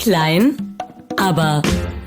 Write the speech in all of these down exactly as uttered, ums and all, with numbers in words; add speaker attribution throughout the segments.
Speaker 1: Klein, aber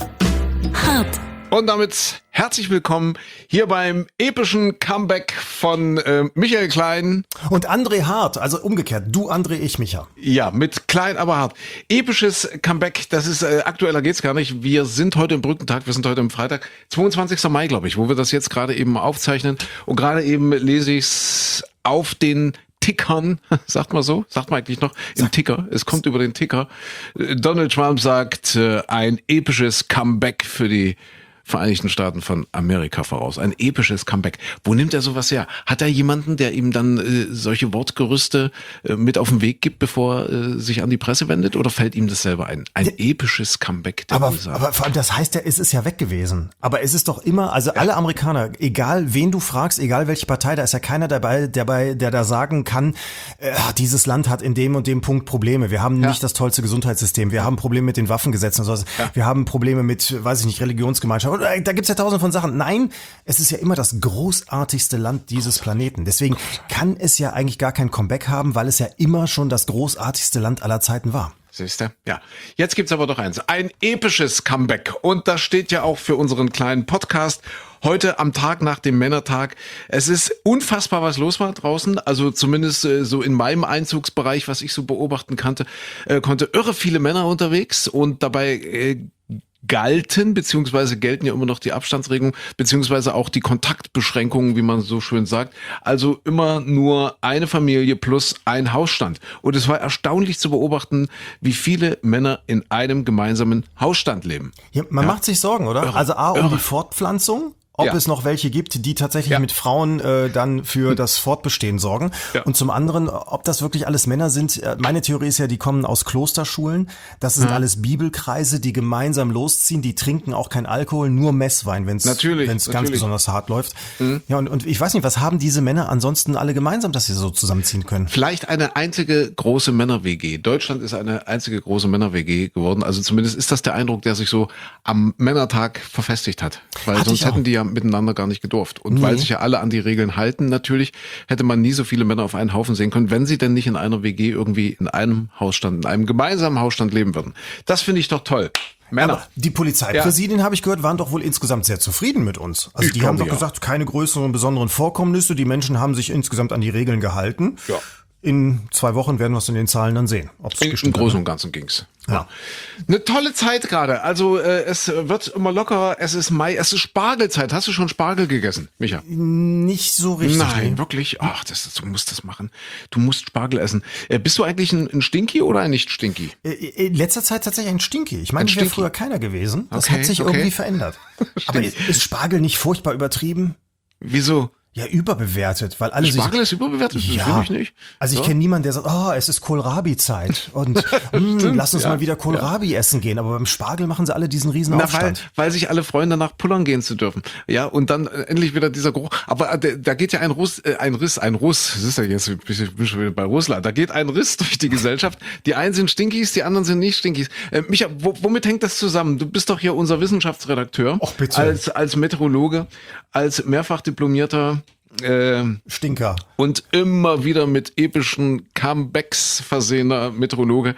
Speaker 1: hart.
Speaker 2: Und damit herzlich willkommen hier beim epischen Comeback von äh, Michael Klein.
Speaker 3: Und André Hart, also umgekehrt, du André, ich Micha.
Speaker 2: Ja, mit Klein, aber hart. Episches Comeback, das ist, äh, aktueller geht's gar nicht. Wir sind heute im Brückentag, wir sind heute im Freitag, zweiundzwanzigster Mai, glaube ich, wo wir das jetzt gerade eben aufzeichnen. Und gerade eben lese ich's auf den Tickern, sagt man so, sagt man eigentlich noch, im Ticker, es kommt über den Ticker. Donald Trump sagt, äh, ein episches Comeback für die Vereinigten Staaten von Amerika voraus. Ein episches Comeback. Wo nimmt er sowas her? Hat er jemanden, der ihm dann äh, solche Wortgerüste äh, mit auf den Weg gibt, bevor äh, sich an die Presse wendet? Oder fällt ihm das selber ein? Ein ja, episches Comeback der
Speaker 3: aber,
Speaker 2: U S A.
Speaker 3: Aber vor allem, das heißt ja, es ist ja weg gewesen. Aber es ist doch immer, also ja. alle Amerikaner, egal wen du fragst, egal welche Partei, da ist ja keiner dabei, der, bei, der da sagen kann, äh, dieses Land hat in dem und dem Punkt Probleme. Wir haben ja. nicht das tollste Gesundheitssystem. Wir haben Probleme mit den Waffengesetzen und sowas. Ja. Wir haben Probleme mit, weiß ich nicht, Religionsgemeinschaft. Da gibt's ja tausend von Sachen. Nein, es ist ja immer das großartigste Land dieses Planeten. Deswegen kann es ja eigentlich gar kein Comeback haben, weil es ja immer schon das großartigste Land aller Zeiten war.
Speaker 2: Siehst du? Ja. Jetzt gibt's aber doch eins. Ein episches Comeback. Und das steht ja auch für unseren kleinen Podcast. Heute am Tag nach dem Männertag. Es ist unfassbar, was los war draußen. Also zumindest äh, so in meinem Einzugsbereich, was ich so beobachten kannte, äh, konnte irre viele Männer unterwegs und dabei äh, galten, beziehungsweise gelten ja immer noch die Abstandsregelungen, beziehungsweise auch die Kontaktbeschränkungen, wie man so schön sagt. Also immer nur eine Familie plus ein Hausstand. Und es war erstaunlich zu beobachten, wie viele Männer in einem gemeinsamen Hausstand leben.
Speaker 3: Ja, man ja. macht sich Sorgen, oder?
Speaker 2: Irre.
Speaker 3: Also A, um
Speaker 2: Irre.
Speaker 3: die Fortpflanzung. Ob
Speaker 2: ja.
Speaker 3: es noch welche gibt, die tatsächlich
Speaker 2: ja.
Speaker 3: mit Frauen äh, dann für das Fortbestehen sorgen. Ja. Und zum anderen, ob das wirklich alles Männer sind. Meine Theorie ist ja, die kommen aus Klosterschulen. Das sind ja. alles Bibelkreise, die gemeinsam losziehen. Die trinken auch kein Alkohol, nur Messwein, wenn es ganz besonders hart läuft. Mhm. Ja, und, und ich weiß nicht, was haben diese Männer ansonsten alle gemeinsam, dass sie so zusammenziehen können?
Speaker 2: Vielleicht eine einzige große Männer-W G. Deutschland ist eine einzige große Männer-W G geworden. Also zumindest ist das der Eindruck, der sich so am Männertag verfestigt hat. Weil Hatte sonst hätten die ja miteinander gar nicht gedurft. Und nee. weil sich ja alle an die Regeln halten, natürlich, hätte man nie so viele Männer auf einen Haufen sehen können, wenn sie denn nicht in einer W G irgendwie in einem Hausstand, in einem gemeinsamen Hausstand leben würden. Das finde ich doch toll. Männer.
Speaker 3: Aber die Polizeipräsidien, ja. habe ich gehört, waren doch wohl insgesamt sehr zufrieden mit uns. Also ich die haben doch ja. gesagt, keine größeren besonderen Vorkommnisse. Die Menschen haben sich insgesamt an die Regeln gehalten. Ja. In zwei Wochen werden wir es in den Zahlen dann sehen. Ob's
Speaker 2: in, Im Großen und Ganzen ging's. Ja. Eine tolle Zeit gerade. Also äh, es wird immer lockerer. Es ist Mai. Es ist Spargelzeit. Hast du schon Spargel gegessen, Micha?
Speaker 3: Nicht so richtig.
Speaker 2: Nein, nee. wirklich? Ach, das, du musst das machen. Du musst Spargel essen. Äh, bist du eigentlich ein, ein Stinky oder ein Nicht-Stinky?
Speaker 3: In letzter Zeit tatsächlich ein Stinky. Ich meine, ich wäre früher keiner gewesen. Das
Speaker 2: okay,
Speaker 3: hat sich
Speaker 2: okay.
Speaker 3: irgendwie verändert. Aber ist Spargel nicht furchtbar übertrieben?
Speaker 2: Wieso?
Speaker 3: Ja, überbewertet, weil alle
Speaker 2: Spargel
Speaker 3: sich,
Speaker 2: ist überbewertet?
Speaker 3: Ja,
Speaker 2: das finde ich nicht.
Speaker 3: Also ich
Speaker 2: so?
Speaker 3: kenne niemanden, der sagt, oh, es ist Kohlrabi-Zeit und mh, lass uns
Speaker 2: ja.
Speaker 3: mal wieder Kohlrabi ja. essen gehen. Aber beim Spargel machen sie alle diesen riesen
Speaker 2: Na,
Speaker 3: Aufstand.
Speaker 2: Weil, weil sich alle freuen, danach pullern gehen zu dürfen. Ja, und dann äh, endlich wieder dieser Geruch. Aber äh, da geht ja ein Russ, äh, ein Riss, ein Russ, das ist ja jetzt, ich bin schon wieder bei Russland, da geht ein Riss durch die Gesellschaft. Die einen sind Stinkies, die anderen sind nicht Stinkies. Äh, Micha, wo, womit hängt das zusammen? Du bist doch hier unser Wissenschaftsredakteur.
Speaker 3: Och, bitte.
Speaker 2: Als, als Meteorologe, als mehrfach diplomierter Äh,
Speaker 3: Stinker.
Speaker 2: Und immer wieder mit epischen Comebacks versehener Meteorologe.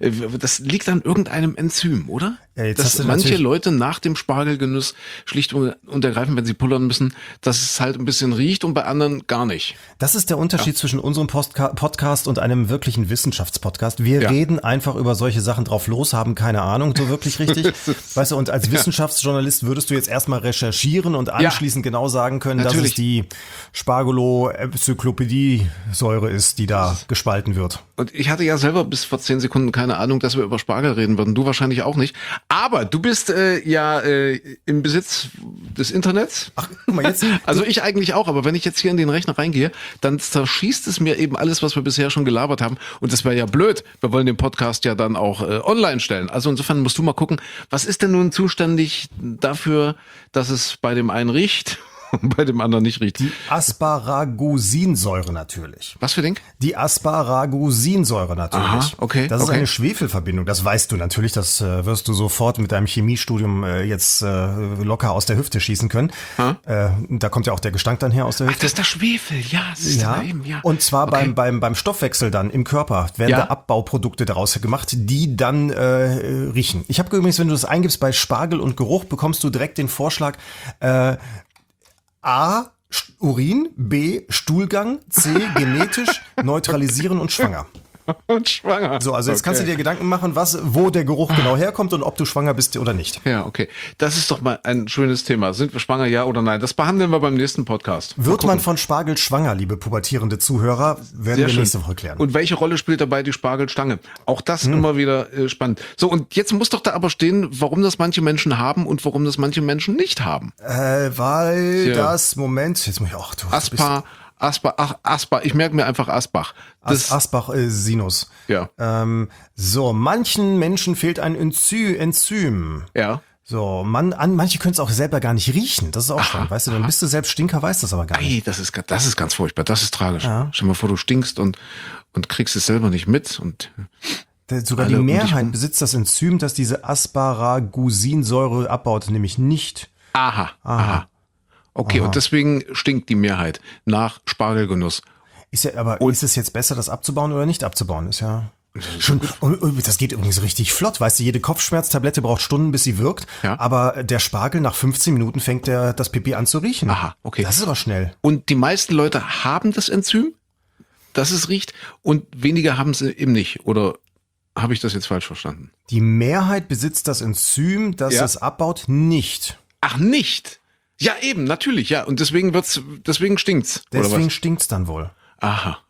Speaker 2: Das liegt an irgendeinem Enzym, oder?
Speaker 3: Ja, jetzt
Speaker 2: dass manche Leute nach dem Spargelgenuss schlicht und ergreifend, wenn sie pullern müssen, dass es halt ein bisschen riecht und bei anderen gar nicht.
Speaker 3: Das ist der Unterschied ja. zwischen unserem Postka- Podcast und einem wirklichen Wissenschaftspodcast. Wir ja. reden einfach über solche Sachen drauf los, haben keine Ahnung so wirklich richtig. Weißt du, und als Wissenschaftsjournalist würdest du jetzt erstmal recherchieren und anschließend ja. genau sagen können, Natürlich. dass es die Spargelo-Enzyklopädie-Säure ist, die da gespalten wird.
Speaker 2: Und ich hatte ja selber bis vor zehn Sekunden keine Ahnung, dass wir über Spargel reden würden. Du wahrscheinlich auch nicht. Aber du bist äh, ja äh, im Besitz des Internets.
Speaker 3: Ach, guck mal jetzt.
Speaker 2: Also ich eigentlich auch, aber wenn ich jetzt hier in den Rechner reingehe, dann zerschießt es mir eben alles, was wir bisher schon gelabert haben. Und das wäre ja blöd. Wir wollen den Podcast ja dann auch äh, online stellen. Also insofern musst du mal gucken, was ist denn nun zuständig dafür, dass es bei dem einen riecht und bei dem anderen nicht riecht.
Speaker 3: Die Asparagusinsäure natürlich.
Speaker 2: Was für Ding?
Speaker 3: Die Asparagusinsäure natürlich.
Speaker 2: Aha, okay,
Speaker 3: Das ist
Speaker 2: okay.
Speaker 3: eine Schwefelverbindung, das weißt du natürlich, das äh, wirst du sofort mit deinem Chemiestudium äh, jetzt äh, locker aus der Hüfte schießen können. Äh, da kommt ja auch der Gestank dann her aus der
Speaker 2: Ach,
Speaker 3: Hüfte.
Speaker 2: das ist der Schwefel, ja. Das ist
Speaker 3: Ja,
Speaker 2: da eben, ja.
Speaker 3: und zwar
Speaker 2: Okay.
Speaker 3: beim, beim, beim Stoffwechsel dann im Körper werden
Speaker 2: Ja.
Speaker 3: da Abbauprodukte daraus gemacht, die dann äh, riechen. Ich habe übrigens, wenn du das eingibst bei Spargel und Geruch, bekommst du direkt den Vorschlag äh, A, St- Urin, B, Stuhlgang, C, genetisch, neutralisieren und schwanger.
Speaker 2: Und schwanger.
Speaker 3: So, also jetzt kannst du
Speaker 2: Okay.
Speaker 3: dir Gedanken machen, was, wo der Geruch genau herkommt und ob du schwanger bist oder nicht.
Speaker 2: Ja, okay. Das ist doch mal ein schönes Thema. Sind wir schwanger, ja oder nein? Das behandeln wir beim nächsten Podcast. Mal
Speaker 3: Wird man
Speaker 2: gucken.
Speaker 3: von Spargel schwanger, liebe pubertierende Zuhörer, werden
Speaker 2: Sehr
Speaker 3: wir
Speaker 2: schön.
Speaker 3: nächste Woche klären.
Speaker 2: Und welche Rolle spielt dabei die Spargelstange? Auch das immer wieder äh, spannend. So, und jetzt muss doch da aber stehen, warum das manche Menschen haben und warum das manche Menschen nicht haben.
Speaker 3: Äh, weil
Speaker 2: Ja.
Speaker 3: das, Moment, jetzt muss ich auch, du
Speaker 2: Aspa, Aspa, ach, Aspa, ich merke mir einfach Asbach.
Speaker 3: As
Speaker 2: Das,
Speaker 3: Asbach äh, Sinus.
Speaker 2: ja,
Speaker 3: Ähm, so, manchen Menschen fehlt ein Enzy Enzym.
Speaker 2: ja.
Speaker 3: So, man, an, manche können es auch selber gar nicht riechen. Das ist auch spannend, weißt du, dann bist du selbst Stinker, weißt das aber gar nicht.
Speaker 2: Ei, das ist, ga- das ist ganz furchtbar. Das ist tragisch. Stell dir mal vor, du stinkst und, und kriegst es selber nicht mit und,
Speaker 3: Der, sogar
Speaker 2: alle
Speaker 3: die
Speaker 2: um dich
Speaker 3: Mehrheit
Speaker 2: rum.
Speaker 3: besitzt das Enzym, das diese Asparagusinsäure abbaut, nämlich nicht.
Speaker 2: aha, aha. Okay, und deswegen stinkt die Mehrheit nach Spargelgenuss.
Speaker 3: Ist ja, aber ist es jetzt besser, das abzubauen oder nicht abzubauen? Ist ja schon. Und, und das geht übrigens richtig flott, weißt du, jede Kopfschmerztablette braucht Stunden, bis sie wirkt.
Speaker 2: Ja.
Speaker 3: Aber der Spargel nach fünfzehn Minuten fängt der das Pipi an zu riechen.
Speaker 2: Aha, okay.
Speaker 3: Das ist aber schnell.
Speaker 2: Und die meisten Leute haben das Enzym, dass es riecht, und weniger haben es eben nicht. Oder habe ich das jetzt falsch verstanden?
Speaker 3: Die Mehrheit besitzt das Enzym, das
Speaker 2: Ja.
Speaker 3: es abbaut, nicht.
Speaker 2: Ach, nicht? Ja, eben, natürlich, ja. Und deswegen wird's, deswegen stinkt's. Oder
Speaker 3: Deswegen
Speaker 2: was?
Speaker 3: stinkt's dann wohl.
Speaker 2: Aha,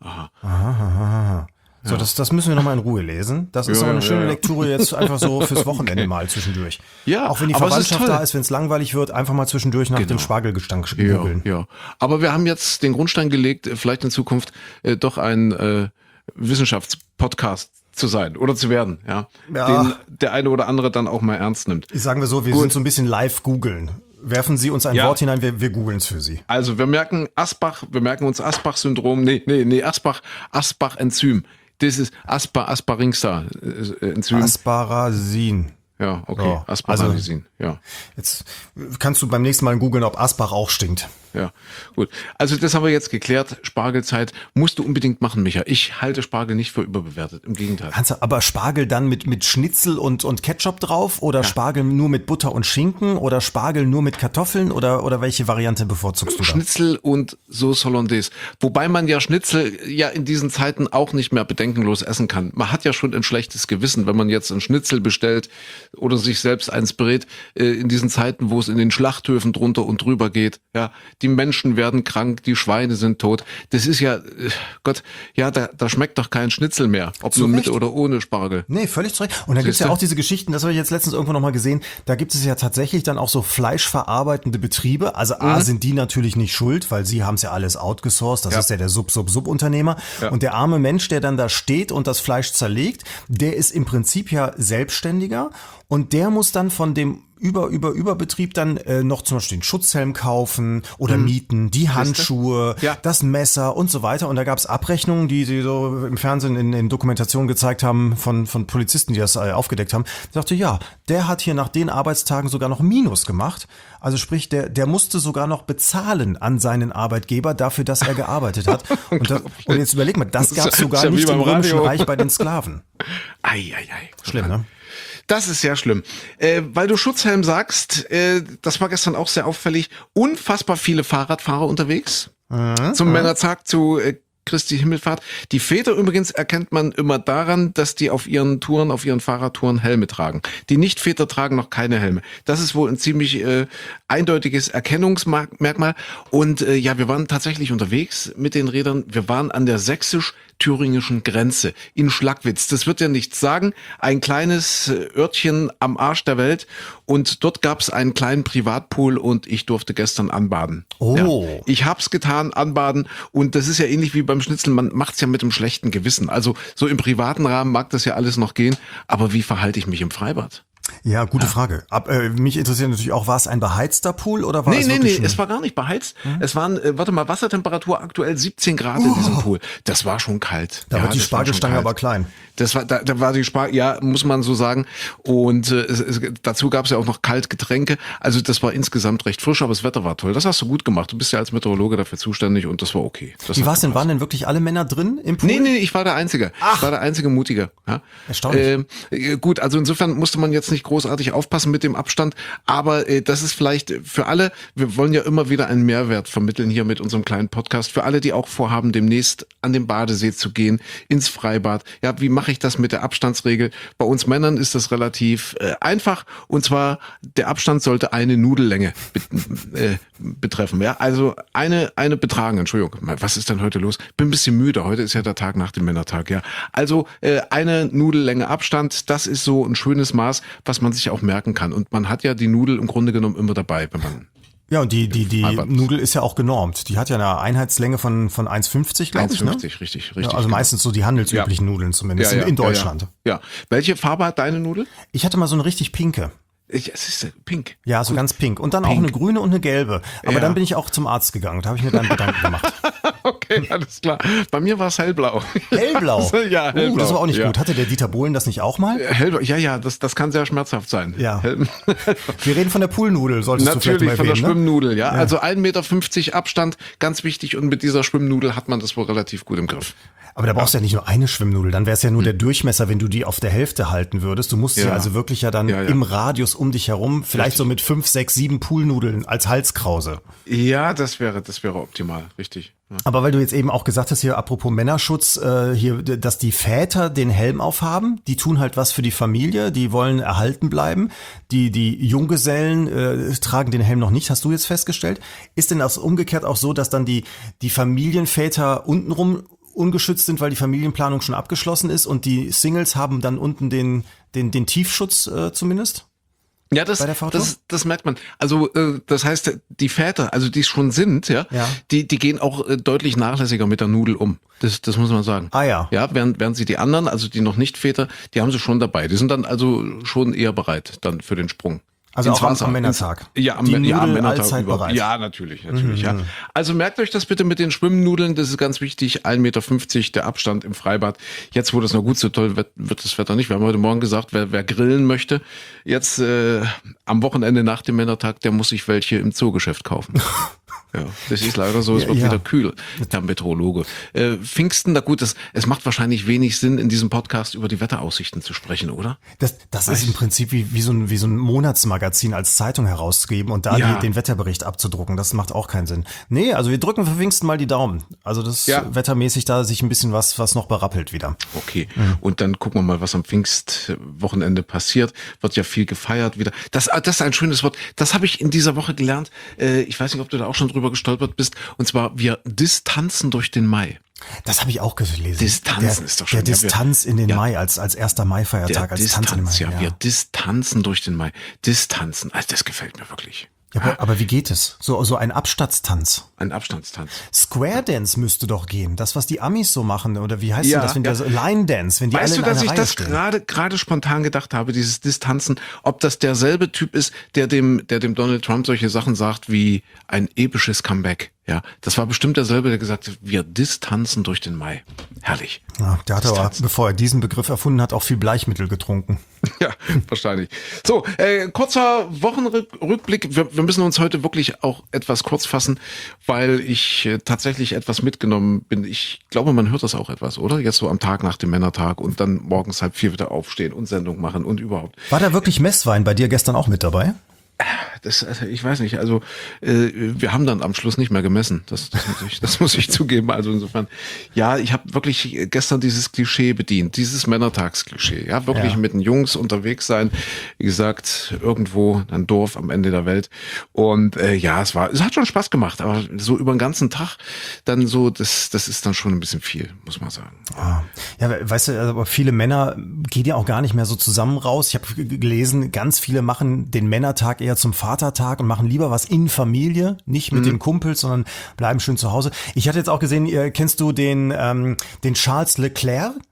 Speaker 2: aha.
Speaker 3: So, das, das müssen wir nochmal in Ruhe lesen. Das ist
Speaker 2: Ja,
Speaker 3: aber eine
Speaker 2: ja,
Speaker 3: schöne
Speaker 2: ja.
Speaker 3: Lektüre jetzt einfach so fürs Wochenende mal zwischendurch.
Speaker 2: Ja,
Speaker 3: Auch wenn die
Speaker 2: aber es ist
Speaker 3: Verwandtschaft
Speaker 2: toll.
Speaker 3: da ist, wenn es langweilig wird, einfach mal zwischendurch nach dem Spargelgestank
Speaker 2: Ja,
Speaker 3: googeln.
Speaker 2: ja. Aber wir haben jetzt den Grundstein gelegt, äh, vielleicht in Zukunft äh, doch ein äh, Wissenschaftspodcast zu sein oder zu werden, ja.
Speaker 3: Ja.
Speaker 2: Den der eine oder andere dann auch mal ernst nimmt.
Speaker 3: Sagen wir so, wir sind so ein bisschen live googeln. Werfen Sie uns ein
Speaker 2: Ja.
Speaker 3: Wort hinein, wir, wir googeln es für Sie.
Speaker 2: Also wir merken Asbach, wir merken uns Asbach-Syndrom, nee, nee, nee, Asbach, Asbach-Enzym. Das ist Aspa, Asparingsa äh, äh, Enzym.
Speaker 3: Asparasin.
Speaker 2: ja, okay,
Speaker 3: Ja,
Speaker 2: Asparagisin, ja.
Speaker 3: Jetzt kannst du beim nächsten Mal googeln, ob Asbach auch stinkt.
Speaker 2: Ja, gut. Also das haben wir jetzt geklärt. Spargelzeit musst du unbedingt machen, Micha. Ich halte Spargel nicht für überbewertet. Im Gegenteil.
Speaker 3: Kannst du aber Spargel dann mit, mit Schnitzel und, und Ketchup drauf oder Spargel nur mit Butter und Schinken oder Spargel nur mit Kartoffeln oder, oder welche Variante bevorzugst du da?
Speaker 2: Schnitzel und Sauce Hollandaise. Wobei man ja Schnitzel ja in diesen Zeiten auch nicht mehr bedenkenlos essen kann. Man hat ja schon ein schlechtes Gewissen, wenn man jetzt ein Schnitzel bestellt oder sich selbst eins brät, äh, in diesen Zeiten, wo es in den Schlachthöfen drunter und drüber geht. Ja, die Menschen werden krank, die Schweine sind tot. Das ist ja, äh, Gott, ja, da, da schmeckt doch kein Schnitzel mehr. Ob
Speaker 3: Zu
Speaker 2: nur mit
Speaker 3: Recht.
Speaker 2: oder ohne Spargel.
Speaker 3: Nee, völlig zu Recht. Und dann gibt's ja
Speaker 2: Siehste?
Speaker 3: auch diese Geschichten, das habe ich jetzt letztens irgendwo nochmal gesehen, da gibt es ja tatsächlich dann auch so fleischverarbeitende Betriebe. Also A, sind die natürlich nicht schuld, weil sie haben es ja alles outgesourced, das
Speaker 2: Ja.
Speaker 3: ist ja der Sub-Sub-Sub-Unternehmer.
Speaker 2: Ja.
Speaker 3: Und der arme Mensch, der dann da steht und das Fleisch zerlegt, der ist im Prinzip ja selbstständiger und der muss dann von dem über über Überbetrieb dann äh, noch zum Beispiel den Schutzhelm kaufen oder mieten, die Handschuhe,
Speaker 2: Ja.
Speaker 3: das Messer und so weiter. Und da gab es Abrechnungen, die sie so im Fernsehen in, in Dokumentationen gezeigt haben von von Polizisten, die das äh, aufgedeckt haben. Ich dachte, ja, der hat hier nach den Arbeitstagen sogar noch Minus gemacht. Also sprich, der der musste sogar noch bezahlen an seinen Arbeitgeber dafür, dass er gearbeitet hat. Und, das, und jetzt überleg mal, das
Speaker 2: Das ist
Speaker 3: gab es
Speaker 2: ja-
Speaker 3: sogar
Speaker 2: ist ja wie
Speaker 3: nicht im
Speaker 2: beim
Speaker 3: Römischen
Speaker 2: Radio.
Speaker 3: Reich bei den Sklaven.
Speaker 2: Ei, ei, ei.
Speaker 3: Schlimm, ne?
Speaker 2: Das ist sehr schlimm. Äh, weil du Schutzhelm sagst, äh, das war gestern auch sehr auffällig, unfassbar viele Fahrradfahrer unterwegs. Zum Männertag, zu äh, Christi Himmelfahrt. Die Väter übrigens erkennt man immer daran, dass die auf ihren Touren, auf ihren Fahrradtouren Helme tragen. Die Nicht-Väter tragen noch keine Helme. Das ist wohl ein ziemlich äh, eindeutiges Erkennungsmerkmal. Und äh, ja, wir waren tatsächlich unterwegs mit den Rädern. Wir waren an der sächsisch-thüringischen Grenze in Schlagwitz. Das wird ja nichts sagen. Ein kleines äh, Örtchen am Arsch der Welt. Und dort gab es einen kleinen Privatpool und ich durfte gestern anbaden.
Speaker 3: Oh.
Speaker 2: Ja. Ich hab's getan, anbaden. Und das ist ja ähnlich wie beim Schnitzel. Man macht's ja mit dem schlechten Gewissen. Also so im privaten Rahmen mag das ja alles noch gehen. Aber wie verhalte ich mich im Freibad?
Speaker 3: Ja, gute Frage. Ab, äh, mich interessiert natürlich auch, war es ein beheizter Pool oder war
Speaker 2: Nee,
Speaker 3: es
Speaker 2: nee,
Speaker 3: wirklich
Speaker 2: nee,
Speaker 3: schon-
Speaker 2: es war gar nicht beheizt. Es waren, äh, warte mal, Wassertemperatur aktuell siebzehn Grad in diesem Pool. Das war schon kalt.
Speaker 3: Da
Speaker 2: Ja,
Speaker 3: wird die
Speaker 2: das war schon
Speaker 3: Spargelstange
Speaker 2: kalt.
Speaker 3: aber klein.
Speaker 2: Das war, da, da war die Spar, ja, muss man so sagen. Und äh, es, es, dazu gab es ja auch noch Kaltgetränke. Also das war insgesamt recht frisch, aber das Wetter war toll. Das hast du gut gemacht. Du bist ja als Meteorologe dafür zuständig und das war okay. Das
Speaker 3: Wie
Speaker 2: hat
Speaker 3: war es denn?
Speaker 2: gepasst.
Speaker 3: Waren denn wirklich alle Männer drin im Pool?
Speaker 2: Nee, nee, ich war der Einzige. Ich war der einzige Mutige. Ja.
Speaker 3: Erstaunlich.
Speaker 2: Äh, gut, also insofern musste man jetzt nicht großartig aufpassen mit dem Abstand, aber äh, das ist vielleicht für alle, wir wollen ja immer wieder einen Mehrwert vermitteln hier mit unserem kleinen Podcast, für alle, die auch vorhaben, demnächst an den Badesee zu gehen, ins Freibad. Ja, wie mache ich das mit der Abstandsregel? Bei uns Männern ist das relativ äh, einfach, und zwar der Abstand sollte eine Nudellänge be äh, betreffen. Ja, also eine eine betragen. Entschuldigung, was ist denn heute los? Bin ein bisschen müde. Heute ist ja der Tag nach dem Männertag. Ja, also äh, eine Nudellänge Abstand. Das ist so ein schönes Maß, was man sich auch merken kann. Und man hat ja die Nudel im Grunde genommen immer dabei, wenn man
Speaker 3: Ja, und die, die, die
Speaker 2: Freibad.
Speaker 3: Nudel ist ja auch genormt. Die hat ja eine Einheitslänge von, von eins fünfzig, glaube ich. Ne?
Speaker 2: eins fünfzig, richtig, richtig.
Speaker 3: Ja, also
Speaker 2: genau.
Speaker 3: meistens so die handelsüblichen Nudeln zumindest in, in Deutschland.
Speaker 2: Ja, ja. Welche Farbe hat deine Nudel?
Speaker 3: Ich hatte mal so eine richtig pinke.
Speaker 2: Ich, es ist äh, pink.
Speaker 3: Ja, so ganz pink. Und dann auch
Speaker 2: Pink.
Speaker 3: eine grüne und eine gelbe. Aber
Speaker 2: Ja.
Speaker 3: dann bin ich auch zum Arzt gegangen. Da habe ich mir dann Gedanken gemacht.
Speaker 2: Okay, alles klar. Bei mir war es hellblau.
Speaker 3: Hellblau.
Speaker 2: Ja, hellblau.
Speaker 3: Uh, das war auch nicht
Speaker 2: Ja.
Speaker 3: gut. Hatte der Dieter Bohlen das nicht auch mal?
Speaker 2: Hellblau, ja, ja, das, das kann sehr schmerzhaft sein.
Speaker 3: Ja.
Speaker 2: Hell-
Speaker 3: Wir reden von der Poolnudel, solltest du vielleicht
Speaker 2: Natürlich
Speaker 3: mal
Speaker 2: von der
Speaker 3: erwähnen. Ne?
Speaker 2: Schwimmnudel, ja. Also ein Meter fünfzig Abstand, ganz wichtig. Und mit dieser Schwimmnudel hat man das wohl relativ gut im Griff.
Speaker 3: Aber da brauchst du ja nicht nur eine Schwimmnudel, dann wäre es ja nur der Durchmesser, wenn du die auf der Hälfte halten würdest. Du musst ja,
Speaker 2: Ja.
Speaker 3: also wirklich ja dann
Speaker 2: Ja, ja.
Speaker 3: im Radius um dich herum, vielleicht so mit fünf, sechs, sieben Poolnudeln als Halskrause.
Speaker 2: Ja, das wäre, das wäre optimal, richtig. Ja.
Speaker 3: Aber weil du jetzt eben auch gesagt hast, hier apropos Männerschutz, äh, hier, dass die Väter den Helm aufhaben, die tun halt was für die Familie, die wollen erhalten bleiben. Die, die Junggesellen äh, tragen den Helm noch nicht, hast du jetzt festgestellt. Ist denn das umgekehrt auch so, dass dann die, die Familienväter untenrum ungeschützt sind, weil die Familienplanung schon abgeschlossen ist und die Singles haben dann unten den, den, den Tiefschutz äh, zumindest?
Speaker 2: Ja, das,
Speaker 3: Bei der Fahrtour?
Speaker 2: das, das merkt man. Also äh, das heißt, die Väter, also die es schon sind, ja,
Speaker 3: Ja.
Speaker 2: die, die gehen auch äh, deutlich nachlässiger mit der Nudel um. Das, das muss man sagen.
Speaker 3: Ah ja.
Speaker 2: Ja, während, während sie die anderen, also die noch nicht Väter, die haben sie schon dabei. Die sind dann also schon eher bereit dann für den Sprung.
Speaker 3: Also
Speaker 2: Ins
Speaker 3: auch am-
Speaker 2: Wasser.
Speaker 3: am Männertag.
Speaker 2: Ja, am,
Speaker 3: Die
Speaker 2: ja, am
Speaker 3: Nudel
Speaker 2: Männertag
Speaker 3: allzeit
Speaker 2: überhaupt.
Speaker 3: bereit.
Speaker 2: Ja, natürlich, natürlich. Ja. Also merkt euch das bitte mit den Schwimmnudeln, das ist ganz wichtig. ein Meter fünfzig der Abstand im Freibad. Jetzt, wo das noch gut so toll wird, wird das Wetter nicht. Wir haben heute Morgen gesagt, wer, wer grillen möchte, jetzt äh, am Wochenende nach dem Männertag, der muss sich welche im Zoogeschäft kaufen. Ja, das ist leider so, es wird
Speaker 3: Ja, ja.
Speaker 2: wieder kühl, Herr Meteorologe. Äh, Pfingsten, na gut, das, es macht wahrscheinlich wenig Sinn, in diesem Podcast über die Wetteraussichten zu sprechen, oder?
Speaker 3: Das, das ist im Prinzip wie, wie, so ein, wie so ein Monatsmagazin als Zeitung herauszugeben und da
Speaker 2: Ja.
Speaker 3: die, den Wetterbericht abzudrucken. Das macht auch keinen Sinn. Nee, also wir drücken für Pfingsten mal die Daumen. Also das
Speaker 2: Ja.
Speaker 3: wettermäßig da sich ein bisschen was, was noch berappelt wieder.
Speaker 2: Okay, und dann gucken wir mal, was am Pfingstwochenende passiert. Wird ja viel gefeiert wieder. Das, das ist ein schönes Wort. Das habe ich in dieser Woche gelernt. Äh, Ich weiß nicht, ob du da auch schon drüber gestolpert bist. Und zwar, wir distanzen durch den Mai.
Speaker 3: Das habe ich auch gelesen.
Speaker 2: Distanzen
Speaker 3: der,
Speaker 2: ist doch schön.
Speaker 3: Der
Speaker 2: Ja, wir-
Speaker 3: Distanz in den
Speaker 2: ja.
Speaker 3: Mai als, als erster Mai-Feiertag,
Speaker 2: Der
Speaker 3: als Tanz in den Mai.
Speaker 2: Distanz, ja, wir distanzen durch den Mai. Distanzen, also das gefällt mir wirklich.
Speaker 3: Ja, aber, aber wie geht es? So, so ein Abstandstanz.
Speaker 2: Ein Abstandstanz.
Speaker 3: Square Dance müsste doch gehen. Das, was die Amis so machen. Oder wie heißt
Speaker 2: Ja,
Speaker 3: denn das? Wenn
Speaker 2: ja.
Speaker 3: die so, Line Dance, wenn die
Speaker 2: Weißt
Speaker 3: alle
Speaker 2: du,
Speaker 3: in
Speaker 2: dass
Speaker 3: einer
Speaker 2: ich
Speaker 3: Reihe
Speaker 2: das
Speaker 3: stehen.
Speaker 2: gerade gerade spontan gedacht habe, dieses Distanzen, ob das derselbe Typ ist, der dem der dem Donald Trump solche Sachen sagt wie ein episches Comeback. Ja, das war bestimmt derselbe, der gesagt hat, wir distanzen durch den Mai. Herrlich.
Speaker 3: Ja, der hat aber,
Speaker 2: Distanzen.
Speaker 3: bevor er diesen Begriff erfunden hat, auch viel Bleichmittel getrunken.
Speaker 2: Ja, wahrscheinlich. So, äh, kurzer Wochenrückblick. Wir, wir müssen uns heute wirklich auch etwas kurz fassen, weil ich äh, tatsächlich etwas mitgenommen bin. Ich glaube, man hört das auch etwas, oder? Jetzt so am Tag nach dem Männertag und dann morgens halb vier wieder aufstehen und Sendung machen und überhaupt.
Speaker 3: War da wirklich Messwein bei dir gestern auch mit dabei?
Speaker 2: Das, also ich weiß nicht, also äh, wir haben dann am Schluss nicht mehr gemessen. Das, das, muss ich, das muss ich zugeben. Also insofern, ja, ich habe wirklich gestern dieses Klischee bedient, dieses Männertagsklischee. Ja, wirklich
Speaker 3: Ja.
Speaker 2: mit den Jungs unterwegs sein. Wie gesagt, irgendwo ein Dorf am Ende der Welt. Und äh, ja, es war, es hat schon Spaß gemacht, aber so über den ganzen Tag dann so, das, das ist dann schon ein bisschen viel, muss man sagen.
Speaker 3: Ah. Ja, weißt du, aber viele Männer gehen ja auch gar nicht mehr so zusammen raus. Ich habe gelesen, ganz viele machen den Männertag eher zum Vatertag und machen lieber was in Familie, nicht mit den Kumpels, sondern bleiben schön zu Hause. Ich hatte jetzt auch gesehen, äh, kennst du den, ähm, den Charles Leclerc?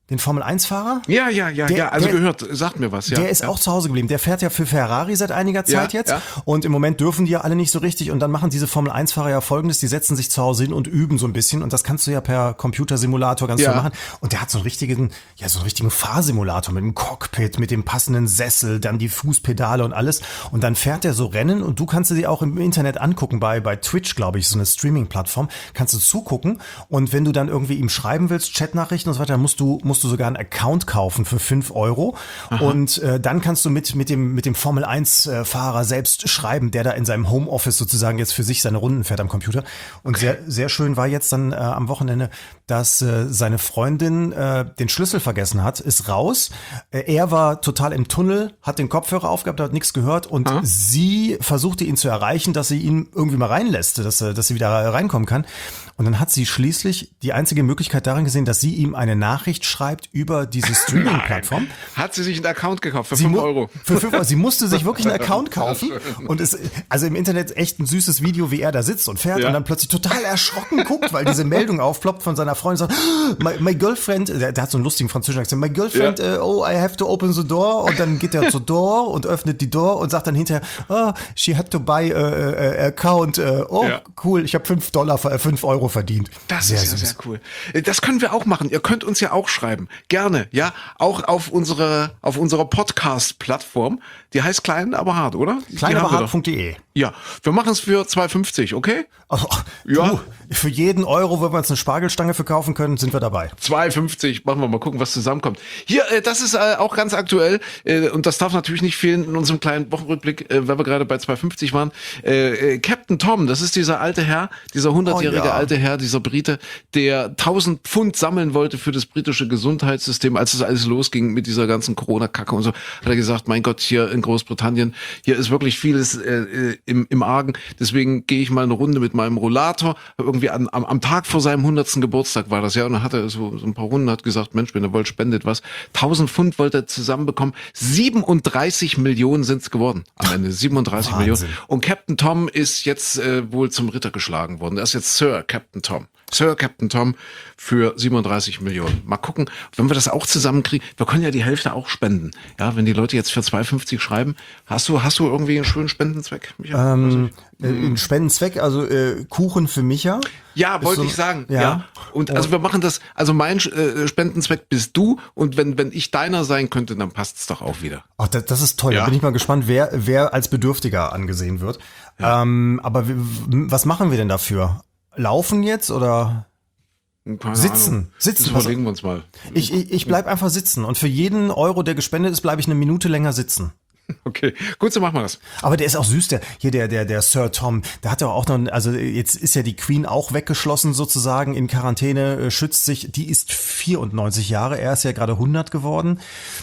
Speaker 3: Den Formel eins Fahrer?
Speaker 2: Ja, ja, ja,
Speaker 3: Der-
Speaker 2: ja. Also
Speaker 3: der-
Speaker 2: gehört, sagt mir was. Ja,
Speaker 3: Der ist
Speaker 2: ja.
Speaker 3: auch zu Hause geblieben. Der fährt ja für Ferrari seit einiger Zeit
Speaker 2: Ja,
Speaker 3: jetzt.
Speaker 2: ja.
Speaker 3: Und im Moment dürfen die ja alle nicht so richtig. Und dann machen diese Formel eins Fahrer ja Folgendes. Die setzen sich zu Hause hin und üben so ein bisschen. Und das kannst du ja per Computersimulator ganz
Speaker 2: Ja.
Speaker 3: toll machen. Und der hat so einen richtigen, ja, so einen richtigen Fahrsimulator mit dem Cockpit, mit dem passenden Sessel, dann die Fußpedale und alles. Und dann fährt er so Rennen und du kannst sie auch im Internet angucken. Bei, bei Twitch, glaube ich, so eine Streaming-Plattform. Kannst du zugucken. Und wenn du dann irgendwie ihm schreiben willst, Chatnachrichten und so weiter, dann musst du, musst du sogar einen Account kaufen für fünf Euro. Und äh, dann kannst du mit, mit dem, mit dem Formel eins Fahrer selbst schreiben, der da in seinem Homeoffice sozusagen jetzt für sich seine Runden fährt am Computer. Und sehr, sehr schön war jetzt dann äh, am Wochenende, dass äh, seine Freundin äh, den Schlüssel vergessen hat, ist raus. Äh, er war total im Tunnel, hat den Kopfhörer aufgehabt, hat nichts gehört und
Speaker 2: Aha.
Speaker 3: sie versuchte ihn zu erreichen, dass sie ihn irgendwie mal reinlässt, dass, er- dass sie wieder reinkommen kann. Und dann hat sie schließlich die einzige Möglichkeit darin gesehen, dass sie ihm eine Nachricht schreibt über diese Streaming-Plattform.
Speaker 2: Hat sie sich einen Account gekauft für
Speaker 3: Sie
Speaker 2: fünf
Speaker 3: mu-
Speaker 2: Euro.
Speaker 3: Für fünf Euro. Sie musste sich wirklich einen Account kaufen und es, also im Internet echt ein süßes Video, wie er da sitzt und fährt
Speaker 2: Ja.
Speaker 3: und dann plötzlich total erschrocken guckt, weil diese Meldung aufploppt von seiner Freundin und sagt, my, my girlfriend, der, der hat so einen lustigen französischen Akzent, my girlfriend,
Speaker 2: Ja.
Speaker 3: äh, oh, I have to open the door und dann geht er zur Door und öffnet die Door und sagt dann hinterher, oh, she had to buy a, a, a account, äh, oh,
Speaker 2: Ja.
Speaker 3: cool, ich habe fünf Dollar, äh, fünf Euro verdient.
Speaker 2: Das
Speaker 3: Sehr
Speaker 2: ist ja
Speaker 3: süß.
Speaker 2: sehr cool. Das können wir auch machen. Ihr könnt uns ja auch schreiben. Gerne, ja. Auch auf unsere, auf unserer Podcast-Plattform. Die heißt Klein, aber hart, oder? Die haben wir doch.
Speaker 3: Kleinaberhart punkt de.
Speaker 2: Ja, wir machen es für zwei fünfzig, okay?
Speaker 3: Oh,
Speaker 2: Ja.
Speaker 3: du, für jeden Euro, wo wir uns eine Spargelstange verkaufen können, sind wir dabei.
Speaker 2: zwei fünfzig, machen wir mal gucken, was zusammenkommt. Hier, äh, das ist äh, auch ganz aktuell äh, und das darf natürlich nicht fehlen in unserem kleinen Wochenrückblick, äh, weil wir gerade bei zwei fünfzig waren. Äh, äh, Captain Tom, das ist dieser alte Herr, dieser hundertjährige
Speaker 3: Oh ja.
Speaker 2: alte Herr, dieser Brite, der tausend Pfund sammeln wollte für das britische Gesundheitssystem, als es alles losging mit dieser ganzen Corona-Kacke und so, hat er gesagt, mein Gott, hier in Großbritannien, hier ist wirklich vieles äh, äh, im, im Argen, deswegen gehe ich mal eine Runde mit meinem Rollator, irgendwie an, am, am Tag vor seinem hundertsten Geburtstag war das, ja, und dann hat er so, so ein paar Runden, hat gesagt, Mensch, wenn ihr wollt, spendet was. tausend Pfund wollte er zusammenbekommen, siebenunddreißig Millionen sind es geworden am Ende, siebenunddreißig
Speaker 3: Wahnsinn.
Speaker 2: Millionen. Und Captain Tom ist jetzt äh, wohl zum Ritter geschlagen worden. Er ist jetzt Sir Captain Tom. Sir Captain Tom für siebenunddreißig Millionen. Mal gucken, wenn wir das auch zusammenkriegen. Wir können ja die Hälfte auch spenden. Ja, wenn die Leute jetzt für zwei fünfzig schreiben. Hast du, hast du irgendwie einen schönen Spendenzweck, Michael?
Speaker 3: Ähm, äh, ein Spendenzweck, also äh, Kuchen für Micha.
Speaker 2: Ja,
Speaker 3: Ist
Speaker 2: wollte
Speaker 3: so-
Speaker 2: ich sagen.
Speaker 3: Ja.
Speaker 2: Ja. Und also wir machen das, also mein äh, Spendenzweck bist du und wenn, wenn ich deiner sein könnte, dann passt's doch auch wieder.
Speaker 3: Ach, das, das ist toll.
Speaker 2: Ja.
Speaker 3: Da bin ich mal gespannt, wer, wer als Bedürftiger angesehen wird. Ähm, aber w- w- was machen wir denn dafür? Laufen jetzt oder?
Speaker 2: Keine
Speaker 3: Sitzen.
Speaker 2: Ahnung.
Speaker 3: Sitzen.
Speaker 2: Das überlegen wir uns mal.
Speaker 3: Ich, ich, ich bleib einfach sitzen und für jeden Euro, der gespendet ist, bleibe ich eine Minute länger sitzen.
Speaker 2: Okay, gut, so machen wir das.
Speaker 3: Aber der ist auch süß, der hier der der der Sir Tom, der hat ja auch noch, also jetzt ist ja die Queen auch weggeschlossen sozusagen in Quarantäne, äh, schützt sich, die ist vierundneunzig Jahre, er ist ja gerade hundert geworden.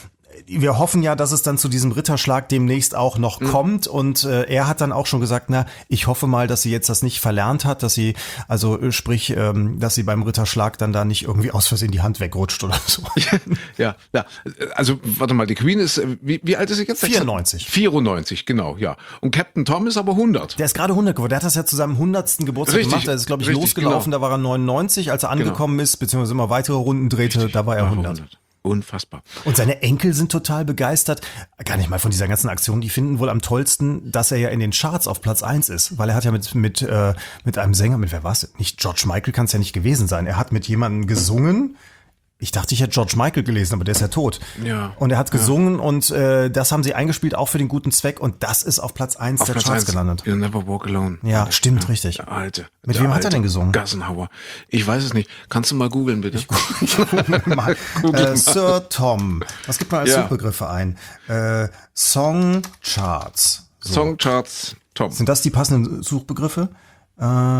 Speaker 3: Wir hoffen ja, dass es dann zu diesem Ritterschlag demnächst auch noch
Speaker 2: Mhm.
Speaker 3: kommt und äh, er hat dann auch schon gesagt, na, ich hoffe mal, dass sie jetzt das nicht verlernt hat, dass sie, also äh, sprich, ähm, dass sie beim Ritterschlag dann da nicht irgendwie aus Versehen die Hand wegrutscht oder so.
Speaker 2: Ja, ja. Also, warte mal, die Queen ist, äh, wie, wie alt ist sie jetzt?
Speaker 3: vierundneunzig.
Speaker 2: vierundneunzig, genau, ja. Und Captain Tom ist aber hundert.
Speaker 3: Der ist gerade hundert geworden. Der hat das ja zu seinem hundertsten Geburtstag
Speaker 2: Richtig,
Speaker 3: gemacht. Er ist, glaube ich,
Speaker 2: richtig,
Speaker 3: losgelaufen.
Speaker 2: genau.
Speaker 3: Da war er neunundneunzig. Als er angekommen ist, beziehungsweise immer weitere Runden drehte, da war er hundert.
Speaker 2: Unfassbar.
Speaker 3: Und seine Enkel sind total begeistert. Gar nicht mal von dieser ganzen Aktion. Die finden wohl am tollsten, dass er ja in den Charts auf Platz eins ist. Weil er hat ja mit, mit, äh, mit einem Sänger, mit wer war's? Nicht George Michael kann es ja nicht gewesen sein. Er hat mit jemandem gesungen. Ich dachte, ich hätte George Michael gelesen, aber der ist ja tot.
Speaker 2: Ja.
Speaker 3: Und er hat gesungen und äh, das haben sie eingespielt, auch für den guten Zweck. Und das ist auf Platz eins
Speaker 2: Auf
Speaker 3: der
Speaker 2: Platz
Speaker 3: Charts
Speaker 2: eins.
Speaker 3: gelandet.
Speaker 2: You'll never walk alone.
Speaker 3: Ja, stimmt, richtig.
Speaker 2: Der alte.
Speaker 3: Mit
Speaker 2: der
Speaker 3: wem hat er
Speaker 2: alte
Speaker 3: denn gesungen?
Speaker 2: Gassenhauer. Ich weiß es nicht. Kannst du mal googeln, bitte?
Speaker 3: mal. Äh, Sir Tom. Was gibt man als
Speaker 2: Ja.
Speaker 3: Suchbegriffe ein? Äh, Songcharts. So.
Speaker 2: Songcharts Tom.
Speaker 3: Sind das die passenden Suchbegriffe? Äh,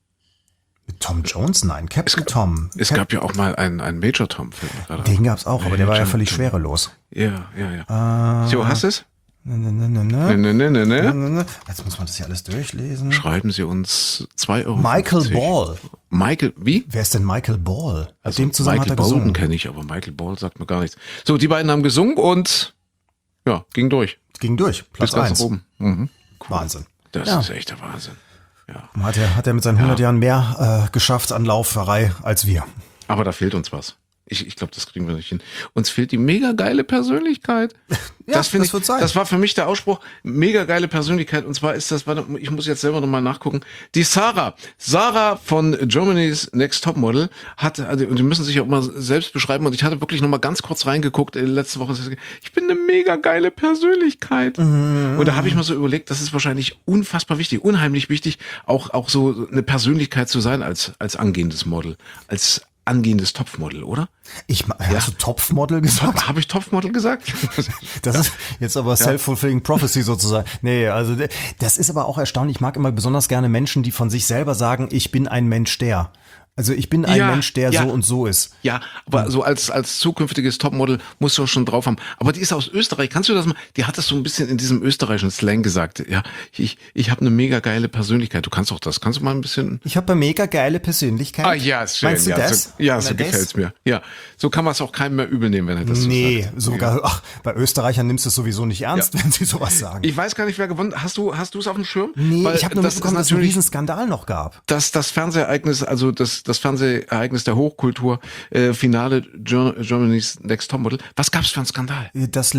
Speaker 3: mit Tom Jones? Nein, Captain Tom.
Speaker 2: Es
Speaker 3: Cap-
Speaker 2: gab ja auch mal einen, einen Major Tom Film.
Speaker 3: Den gab's auch, aber der war ja
Speaker 2: Major
Speaker 3: völlig
Speaker 2: Tom.
Speaker 3: schwerelos.
Speaker 2: Ja, ja, ja. So, hast du es?
Speaker 3: Ne, ne, ne, ne,
Speaker 2: Ne,
Speaker 3: ne.
Speaker 2: ne, ne, ne,
Speaker 3: Ne,
Speaker 2: ne.
Speaker 3: ne, ne. Jetzt muss man das hier alles durchlesen.
Speaker 2: Schreiben Sie uns zwei Euro.
Speaker 3: Michael Ball.
Speaker 2: Michael, wie?
Speaker 3: Wer ist denn Michael Ball? Mit
Speaker 2: Also
Speaker 3: dem zusammen
Speaker 2: Michael
Speaker 3: hat er
Speaker 2: Bolton
Speaker 3: gesungen.
Speaker 2: kenne ich, aber Michael Ball sagt mir gar nichts. So, die beiden haben gesungen und ja, ging durch.
Speaker 3: Ging durch. Platz
Speaker 2: Bis ganz
Speaker 3: eins.
Speaker 2: nach oben. Mhm.
Speaker 3: Wahnsinn.
Speaker 2: Das
Speaker 3: Ja.
Speaker 2: ist echt der Wahnsinn. Ja.
Speaker 3: Hat er, hat er mit seinen hundert Jahren mehr äh, geschafft an Lauferei als wir.
Speaker 2: Aber da fehlt uns was. Ich, ich glaube, das kriegen wir nicht hin. Uns fehlt die mega geile Persönlichkeit.
Speaker 3: Ja,
Speaker 2: das finde
Speaker 3: das
Speaker 2: ich,
Speaker 3: wird sein.
Speaker 2: das war für mich der Ausspruch, mega geile Persönlichkeit. Und zwar ist das, warte, ich muss jetzt selber nochmal nachgucken, die Sarah. Sarah von Germany's Next Topmodel hat, also, und die müssen sich auch mal selbst beschreiben. Und ich hatte wirklich nochmal ganz kurz reingeguckt, äh, letzte Woche. Ich bin eine mega geile Persönlichkeit. Mhm. Und da habe ich mir so überlegt, das ist wahrscheinlich unfassbar wichtig, unheimlich wichtig, auch, auch so eine Persönlichkeit zu sein als, als angehendes Model, als angehendes Topfmodel, oder?
Speaker 3: Ich, hast du Topfmodel gesagt?
Speaker 2: Habe ich Topfmodel gesagt?
Speaker 3: Das ist jetzt aber self-fulfilling prophecy sozusagen. Nee, also das ist aber auch erstaunlich. Ich mag immer besonders gerne Menschen, die von sich selber sagen, ich bin ein Mensch der. Also ich bin ein
Speaker 2: Ja,
Speaker 3: Mensch, der
Speaker 2: ja.
Speaker 3: so und so ist.
Speaker 2: Ja, aber so als, als zukünftiges Topmodel musst du schon drauf haben. Aber die ist aus Österreich. Kannst du das mal? Die hat das so ein bisschen in diesem österreichischen Slang gesagt. Ja, ich, ich habe eine mega geile Persönlichkeit. Du kannst auch das. Kannst du mal ein bisschen.
Speaker 3: Ich habe eine mega geile Persönlichkeit.
Speaker 2: Ah, ja, ist schön.
Speaker 3: Meinst du
Speaker 2: ja,
Speaker 3: das?
Speaker 2: so, ja, so
Speaker 3: Na, das?
Speaker 2: gefällt's mir. Ja, so kann man es auch keinem mehr übel nehmen, wenn er das
Speaker 3: Nee,
Speaker 2: so sagt.
Speaker 3: sogar, ach, bei Österreichern nimmst du es sowieso nicht ernst,
Speaker 2: Ja.
Speaker 3: wenn sie sowas sagen.
Speaker 2: Ich weiß gar nicht, wer gewonnen. Hast du, hast du es auf dem Schirm?
Speaker 3: Nee,
Speaker 2: Weil
Speaker 3: ich habe nur
Speaker 2: das
Speaker 3: mitbekommen,
Speaker 2: ist
Speaker 3: dass es einen
Speaker 2: natürlich
Speaker 3: riesen Skandal noch gab.
Speaker 2: das, das Fernsehereignis, also das, das Fernsehereignis der Hochkultur, äh, Finale Ger- Germany's Next Topmodel. Was gab's für einen Skandal?
Speaker 3: Dass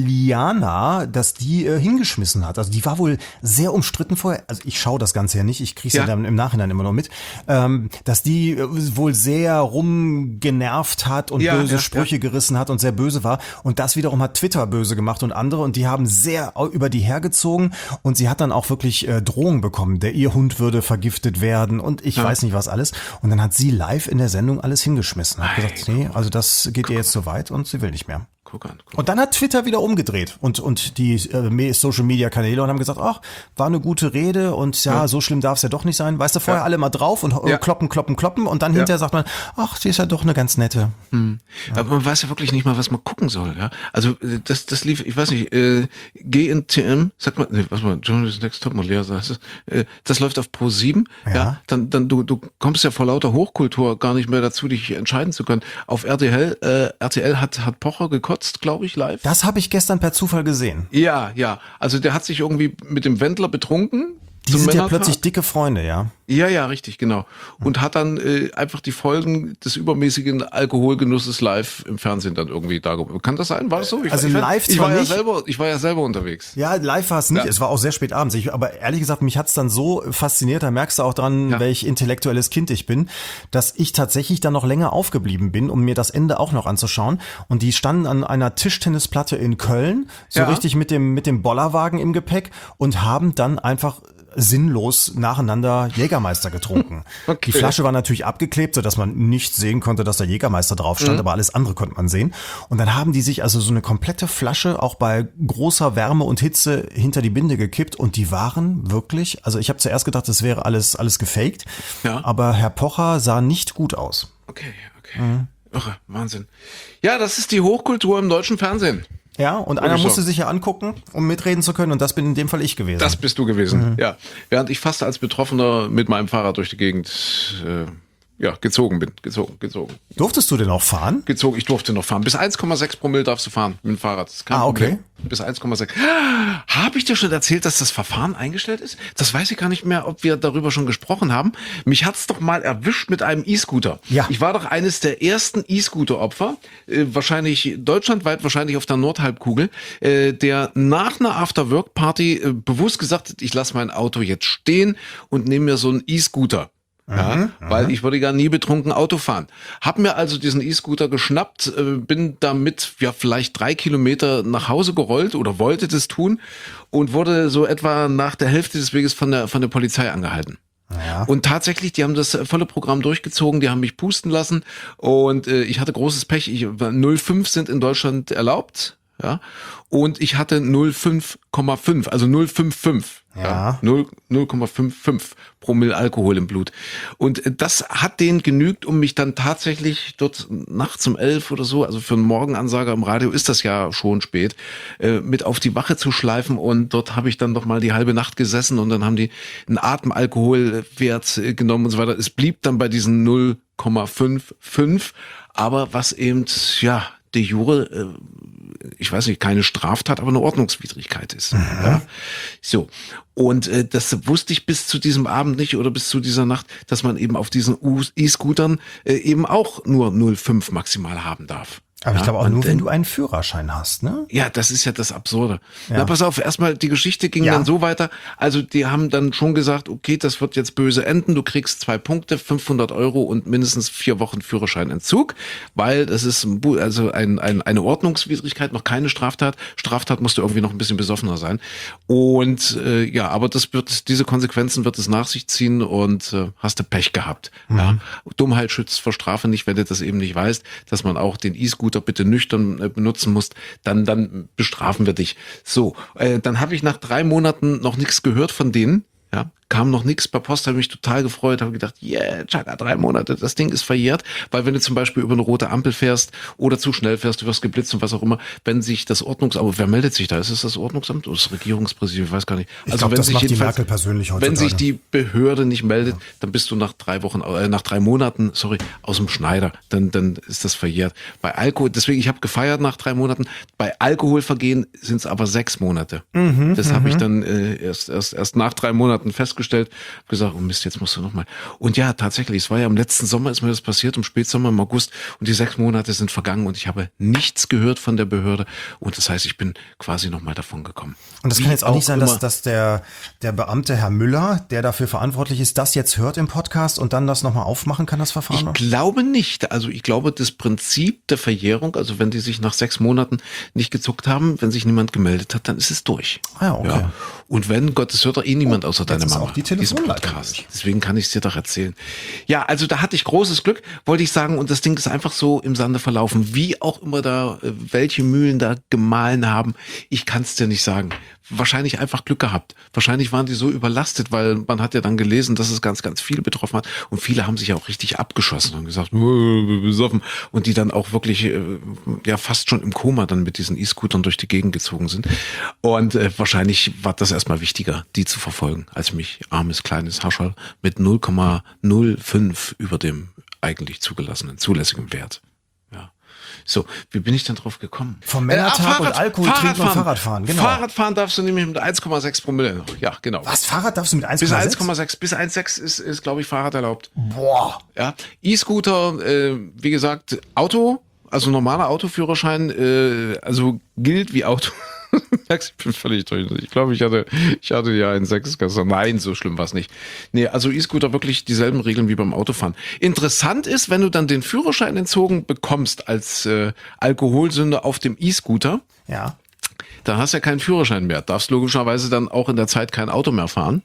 Speaker 3: Liana, dass die äh, hingeschmissen hat. Also die war wohl sehr umstritten vorher. Also ich schaue das Ganze ja nicht, ich kriege es ja.
Speaker 2: Ja.
Speaker 3: ja dann im Nachhinein immer noch mit. Ähm, dass die äh, wohl sehr rumgenervt hat und
Speaker 2: Ja,
Speaker 3: böse
Speaker 2: ja,
Speaker 3: Sprüche
Speaker 2: ja.
Speaker 3: gerissen hat und sehr böse war. Und das wiederum hat Twitter böse gemacht und andere. Und die haben sehr au- über die hergezogen. Und sie hat dann auch wirklich äh, Drohungen bekommen. Der ihr Hund würde vergiftet werden und ich
Speaker 2: Ja.
Speaker 3: weiß nicht was alles. Und dann hat sie live in der Sendung alles hingeschmissen. Hat gesagt, nee, also das geht ihr jetzt so weit und sie will nicht mehr.
Speaker 2: Guck an. Guck.
Speaker 3: Und dann hat Twitter wieder umgedreht und, und die äh, Social-Media-Kanäle und haben gesagt, ach, war eine gute Rede und ja,
Speaker 2: Ja.
Speaker 3: so schlimm darf es ja doch nicht sein. Weißt du, vorher
Speaker 2: Ja.
Speaker 3: alle mal drauf und äh,
Speaker 2: Ja.
Speaker 3: kloppen, kloppen, kloppen und dann
Speaker 2: Ja.
Speaker 3: hinterher sagt man, ach, sie ist ja doch eine ganz nette.
Speaker 2: Aber man weiß ja wirklich nicht mal, was man gucken soll. Ja? Also äh, das, das lief, ich weiß nicht, äh, G N T M, sagt man, nee, was war, Journalist Next Topmodel, ja, das, ist, äh, das läuft auf Pro sieben. Ja.
Speaker 3: Ja.
Speaker 2: Dann, dann du, du kommst ja vor lauter Hochkultur gar nicht mehr dazu, dich entscheiden zu können. Auf R T L, äh, R T L hat, hat Pocher gekotzt, glaube ich, live.
Speaker 3: Das habe ich gestern per Zufall gesehen.
Speaker 2: Ja, ja. Also der hat sich irgendwie mit dem Wendler betrunken.
Speaker 3: Die
Speaker 2: zum
Speaker 3: sind ja
Speaker 2: Männertag.
Speaker 3: plötzlich dicke Freunde, ja.
Speaker 2: Ja, ja, richtig, genau. Und hat dann äh, einfach die Folgen des übermäßigen Alkoholgenusses live im Fernsehen dann irgendwie darüber. Kann das sein? War das so? Ich,
Speaker 3: Also
Speaker 2: ich,
Speaker 3: live
Speaker 2: ich
Speaker 3: zwar
Speaker 2: war ja
Speaker 3: nicht.
Speaker 2: selber, ich war ja selber unterwegs.
Speaker 3: Ja, live war es nicht.
Speaker 2: Ja.
Speaker 3: Es war auch sehr spät abends. Ich, aber ehrlich gesagt, mich hat's dann so fasziniert, da merkst du auch dran,
Speaker 2: Ja.
Speaker 3: welch intellektuelles Kind ich bin, dass ich tatsächlich dann noch länger aufgeblieben bin, um mir das Ende auch noch anzuschauen. Und die standen an einer Tischtennisplatte in Köln, so
Speaker 2: Ja.
Speaker 3: richtig mit dem, mit dem Bollerwagen im Gepäck und haben dann einfach sinnlos nacheinander Jägermeister getrunken.
Speaker 2: Okay.
Speaker 3: Die Flasche war natürlich abgeklebt, sodass man nicht sehen konnte, dass da Jägermeister drauf stand,
Speaker 2: Mhm.
Speaker 3: aber alles andere konnte man sehen. Und dann haben die sich also so eine komplette Flasche auch bei großer Wärme und Hitze hinter die Binde gekippt und die waren wirklich, also ich habe zuerst gedacht, das wäre alles alles gefaked,
Speaker 2: Ja.
Speaker 3: aber Herr Pocher sah nicht gut aus.
Speaker 2: Okay, okay. Irre, Wahnsinn. Ja, das ist die Hochkultur im deutschen Fernsehen.
Speaker 3: Ja, und
Speaker 2: Würde
Speaker 3: einer
Speaker 2: ich
Speaker 3: musste
Speaker 2: sagen.
Speaker 3: sich ja angucken, um mitreden zu können und das bin in dem Fall ich gewesen.
Speaker 2: Das bist du gewesen, ja. Während ich fast als Betroffener mit meinem Fahrrad durch die Gegend äh, ja, gezogen bin. Gezogen, gezogen.
Speaker 3: Durftest du denn auch fahren?
Speaker 2: Gezogen, ich durfte noch fahren. Bis eins Komma sechs Promille darfst du fahren mit dem Fahrrad. Das ist kein
Speaker 3: Ah, okay.
Speaker 2: Problem. Bis eins Komma sechs. Habe ich dir schon erzählt, dass das Verfahren eingestellt ist? Das weiß ich gar nicht mehr, ob wir darüber schon gesprochen haben. Mich hat's doch mal erwischt mit einem E-Scooter.
Speaker 3: Ja.
Speaker 2: Ich war doch eines der ersten E-Scooter-Opfer, äh, wahrscheinlich deutschlandweit, wahrscheinlich auf der Nordhalbkugel, äh, der nach einer After-Work-Party äh, bewusst gesagt hat, ich lasse mein Auto jetzt stehen und nehme mir so einen E-Scooter. Ja, weil ich würde gar nie betrunken Auto fahren. Hab mir also diesen E-Scooter geschnappt, äh, bin damit ja vielleicht drei Kilometer nach Hause gerollt oder wollte das tun und wurde so etwa nach der Hälfte des Weges von der von der Polizei angehalten.
Speaker 3: Ja.
Speaker 2: Und tatsächlich, die haben das volle Programm durchgezogen, die haben mich pusten lassen und äh, ich hatte großes Pech. Ich, null Komma fünf sind in Deutschland erlaubt, ja, und ich hatte null Komma fünf Komma fünf, also null Komma fünfundfünfzig.
Speaker 3: Ja.
Speaker 2: Ja, null Komma fünfundfünfzig Promille Alkohol im Blut. Und das hat denen genügt, um mich dann tatsächlich dort nachts um elf oder so, also für einen Morgenansager im Radio ist das ja schon spät, äh, mit auf die Wache zu schleifen. Und dort habe ich dann noch mal die halbe Nacht gesessen und dann haben die einen Atemalkoholwert äh, genommen und so weiter. Es blieb dann bei diesen null Komma fünfundfünfzig. Aber was eben, ja, de jure äh, ich weiß nicht, keine Straftat, aber eine Ordnungswidrigkeit ist. Mhm. Ja? So. Und äh, das wusste ich bis zu diesem Abend nicht oder bis zu dieser Nacht, dass man eben auf diesen E-Scootern äh, eben auch nur null Komma fünf maximal haben darf.
Speaker 3: Aber
Speaker 2: ja,
Speaker 3: ich glaube auch nur,
Speaker 2: dann,
Speaker 3: wenn du einen Führerschein hast, ne?
Speaker 2: Ja, das ist ja das Absurde.
Speaker 3: Ja.
Speaker 2: Na, pass auf, erstmal, die Geschichte ging
Speaker 3: Ja.
Speaker 2: dann so weiter. Also, die haben dann schon gesagt, okay, das wird jetzt böse enden. Du kriegst zwei Punkte, fünfhundert Euro und mindestens vier Wochen Führerscheinentzug, weil das ist ein, Bu- also ein, ein, eine Ordnungswidrigkeit, noch keine Straftat. Straftat musst du irgendwie noch ein bisschen besoffener sein. Und äh, ja, aber das wird, diese Konsequenzen wird es nach sich ziehen und äh, hast du Pech gehabt.
Speaker 3: Mhm.
Speaker 2: Ja. Dummheit schützt vor Strafe nicht, wenn du das eben nicht weißt, dass man auch den E-Scooter bitte nüchtern äh, benutzen muss, dann dann bestrafen wir dich. So, äh, dann habe ich nach drei Monaten noch nichts gehört von denen. Ja, kam noch nichts per Post, habe mich total gefreut, habe gedacht, yeah, Chaka, drei Monate, das Ding ist verjährt, weil wenn du zum Beispiel über eine rote Ampel fährst oder zu schnell fährst, du wirst geblitzt und was auch immer, wenn sich das Ordnungsamt, wer meldet sich da? Ist es das Ordnungsamt oder das Regierungspräsidium? Ich weiß gar nicht.
Speaker 3: Ich
Speaker 2: Also
Speaker 3: glaub,
Speaker 2: wenn
Speaker 3: das
Speaker 2: sich
Speaker 3: macht die
Speaker 2: jedenfalls,
Speaker 3: Merkel persönlich heutzutage.
Speaker 2: wenn sich die Behörde nicht meldet, dann bist du nach drei Wochen, äh, nach drei Monaten, sorry, aus dem Schneider, dann dann ist das verjährt. Bei Alkohol, deswegen, ich habe gefeiert nach drei Monaten, bei Alkoholvergehen sind es aber sechs Monate.
Speaker 3: Mhm,
Speaker 2: das habe ich dann äh, erst erst erst nach drei Monaten festgestellt, hab gesagt, oh Mist, jetzt musst du noch mal. Und ja, tatsächlich, es war ja im letzten Sommer ist mir das passiert, im Spätsommer, im August, und die sechs Monate sind vergangen und ich habe nichts gehört von der Behörde und das heißt, ich bin quasi noch mal davon gekommen.
Speaker 3: Und das
Speaker 2: Wie
Speaker 3: kann jetzt auch nicht sein, dass,
Speaker 2: immer.
Speaker 3: dass der, der Beamte Herr Müller, der dafür verantwortlich ist, das jetzt hört im Podcast und dann das nochmal aufmachen kann, das Verfahren?
Speaker 2: Ich glaube nicht. Also ich glaube, das Prinzip der Verjährung, also wenn die sich nach sechs Monaten nicht gezuckt haben, wenn sich niemand gemeldet hat, dann ist es durch.
Speaker 3: Ah ja, okay.
Speaker 2: Ja. Und wenn, Gott, es hört doch eh niemand außer
Speaker 3: jetzt
Speaker 2: deiner
Speaker 3: ist
Speaker 2: Mama.
Speaker 3: auch die
Speaker 2: diesen
Speaker 3: Telefonleitung
Speaker 2: Podcast.
Speaker 3: durch.
Speaker 2: Deswegen kann ich es dir doch erzählen. Ja, also da hatte ich großes Glück, wollte ich sagen, und das Ding ist einfach so im Sande verlaufen, wie auch immer da, äh, welche Mühlen da gemahlen haben. Ich kann es dir nicht sagen. Wahrscheinlich einfach Glück gehabt. Wahrscheinlich waren die so überlastet, weil man hat ja dann gelesen, dass es ganz, ganz viele betroffen hat. Und viele haben sich ja auch richtig abgeschossen und gesagt, "Äh, besoffen." Und die dann auch wirklich äh, ja fast schon im Koma dann mit diesen E-Scootern durch die Gegend gezogen sind. Und äh, wahrscheinlich war das erstmal wichtiger, die zu verfolgen, als mich, armes kleines Hascherl, mit null Komma null fünf über dem eigentlich zugelassenen, zulässigen Wert. Ja. So, wie bin ich denn drauf gekommen?
Speaker 3: Vom Männertag und Alkohol trinken und
Speaker 2: Fahrradfahren.
Speaker 3: Fahrradfahren, genau.
Speaker 2: Fahrradfahren darfst du nämlich mit eins Komma sechs Promille noch. Ja, genau.
Speaker 3: Was, Fahrrad darfst du mit eins
Speaker 2: Bis
Speaker 3: Komma
Speaker 2: eins
Speaker 3: sechs?
Speaker 2: Komma sechs, bis eins Komma sechs ist, ist glaube ich, Fahrrad erlaubt.
Speaker 3: Boah.
Speaker 2: Ja, E-Scooter, äh, wie gesagt, Auto, also normaler Autoführerschein, äh, also gilt wie Auto. Ich bin völlig durch. Ich glaube, ich hatte, ich hatte ja einen Sechsklässler. Nein, so schlimm war es nicht. Nee, also E-Scooter wirklich dieselben Regeln wie beim Autofahren. Interessant ist, wenn du dann den Führerschein entzogen bekommst als äh, Alkoholsünder auf dem E-Scooter,
Speaker 3: Ja.
Speaker 2: dann hast du ja keinen Führerschein mehr. Darfst logischerweise dann auch in der Zeit kein Auto mehr fahren.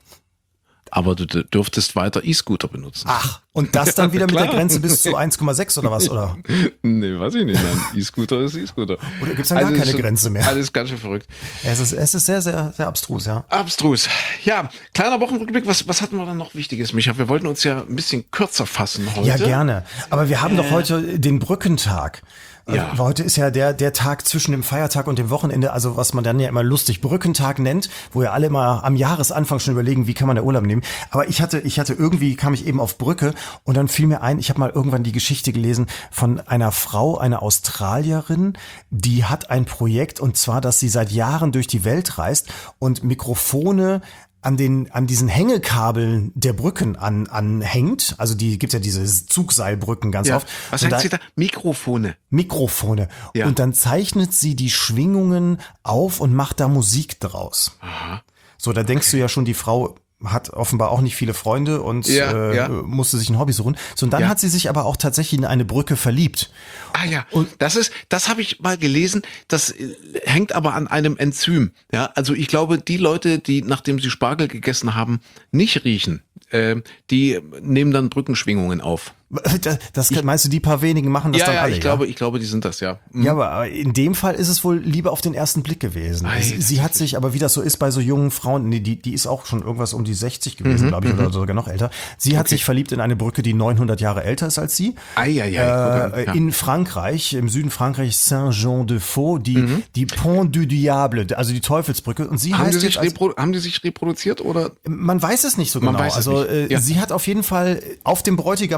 Speaker 2: Aber du d- dürftest weiter E-Scooter benutzen.
Speaker 3: Ach, und das dann wieder mit der
Speaker 2: klar.
Speaker 3: Grenze bis zu eins Komma sechs oder was, oder?
Speaker 2: Nee, weiß ich nicht. Nein, E-Scooter ist E-Scooter.
Speaker 3: Oder gibt's dann gar
Speaker 2: Also
Speaker 3: keine
Speaker 2: ist schon
Speaker 3: Grenze mehr?
Speaker 2: Alles ganz schön verrückt.
Speaker 3: Es ist, es ist sehr, sehr, sehr abstrus, ja.
Speaker 2: Abstrus. Ja, kleiner Wochenrückblick. Was, was hatten wir dann noch Wichtiges, Micha? Wir wollten uns ja ein bisschen kürzer fassen heute.
Speaker 3: Ja, gerne. Aber wir haben doch heute den Brückentag.
Speaker 2: Ja.
Speaker 3: Also heute ist ja der, der Tag zwischen dem Feiertag und dem Wochenende, also was man dann ja immer lustig Brückentag nennt, wo ja alle immer am Jahresanfang schon überlegen, wie kann man da Urlaub nehmen. Aber ich hatte, ich hatte irgendwie, kam ich eben auf Brücke und dann fiel mir ein, ich habe mal irgendwann die Geschichte gelesen von einer Frau, einer Australierin, die hat ein Projekt und zwar, dass sie seit Jahren durch die Welt reist und Mikrofone an den, an diesen Hängekabeln der Brücken an, anhängt. Also die, gibt's ja diese Zugseilbrücken ganz
Speaker 2: Ja.
Speaker 3: oft.
Speaker 2: Was
Speaker 3: Und
Speaker 2: sagt
Speaker 3: da-
Speaker 2: sie da? Mikrofone.
Speaker 3: Mikrofone.
Speaker 2: Ja.
Speaker 3: Und dann zeichnet sie die Schwingungen auf und macht da Musik draus.
Speaker 2: Aha.
Speaker 3: So, da denkst du ja schon, die Frau hat offenbar auch nicht viele Freunde und
Speaker 2: Ja,
Speaker 3: äh,
Speaker 2: ja.
Speaker 3: musste sich ein Hobby suchen. So, und dann
Speaker 2: Ja.
Speaker 3: hat sie sich aber auch tatsächlich in eine Brücke verliebt.
Speaker 2: Ah ja, und das ist, das habe ich mal gelesen, das äh, hängt aber an einem Enzym. Ja, also ich glaube, die Leute, die nachdem sie Spargel gegessen haben, nicht riechen, äh, die nehmen dann Brückenschwingungen auf.
Speaker 3: Das, das meinst du, die paar wenigen machen das
Speaker 2: Ja,
Speaker 3: dann
Speaker 2: ja,
Speaker 3: alle?
Speaker 2: ich glaube, ich glaube, die sind das, ja. Mhm.
Speaker 3: Ja, aber in dem Fall ist es wohl lieber auf den ersten Blick gewesen.
Speaker 2: Ei,
Speaker 3: sie, sie hat sich, aber wie das so ist bei so jungen Frauen, nee, die, die ist auch schon irgendwas um die sechzig gewesen, glaube ich, oder sogar noch älter. Sie hat
Speaker 2: Okay.
Speaker 3: sich verliebt in eine Brücke, die neunhundert Jahre älter ist als sie.
Speaker 2: Ei, ei, ei,
Speaker 3: Äh,
Speaker 2: guck an, ja.
Speaker 3: In Frankreich, im Süden Frankreich, Saint-Jean-de-Faux, die, die Pont du Diable, also die Teufelsbrücke. Und sie
Speaker 2: haben, die
Speaker 3: heißt
Speaker 2: sich
Speaker 3: jetzt, als,
Speaker 2: repro- haben die sich reproduziert oder?
Speaker 3: man weiß es nicht so
Speaker 2: Man
Speaker 3: genau.
Speaker 2: weiß es
Speaker 3: Also
Speaker 2: nicht.
Speaker 3: äh,
Speaker 2: Ja.
Speaker 3: sie hat auf jeden Fall auf dem Bräutigam gestanden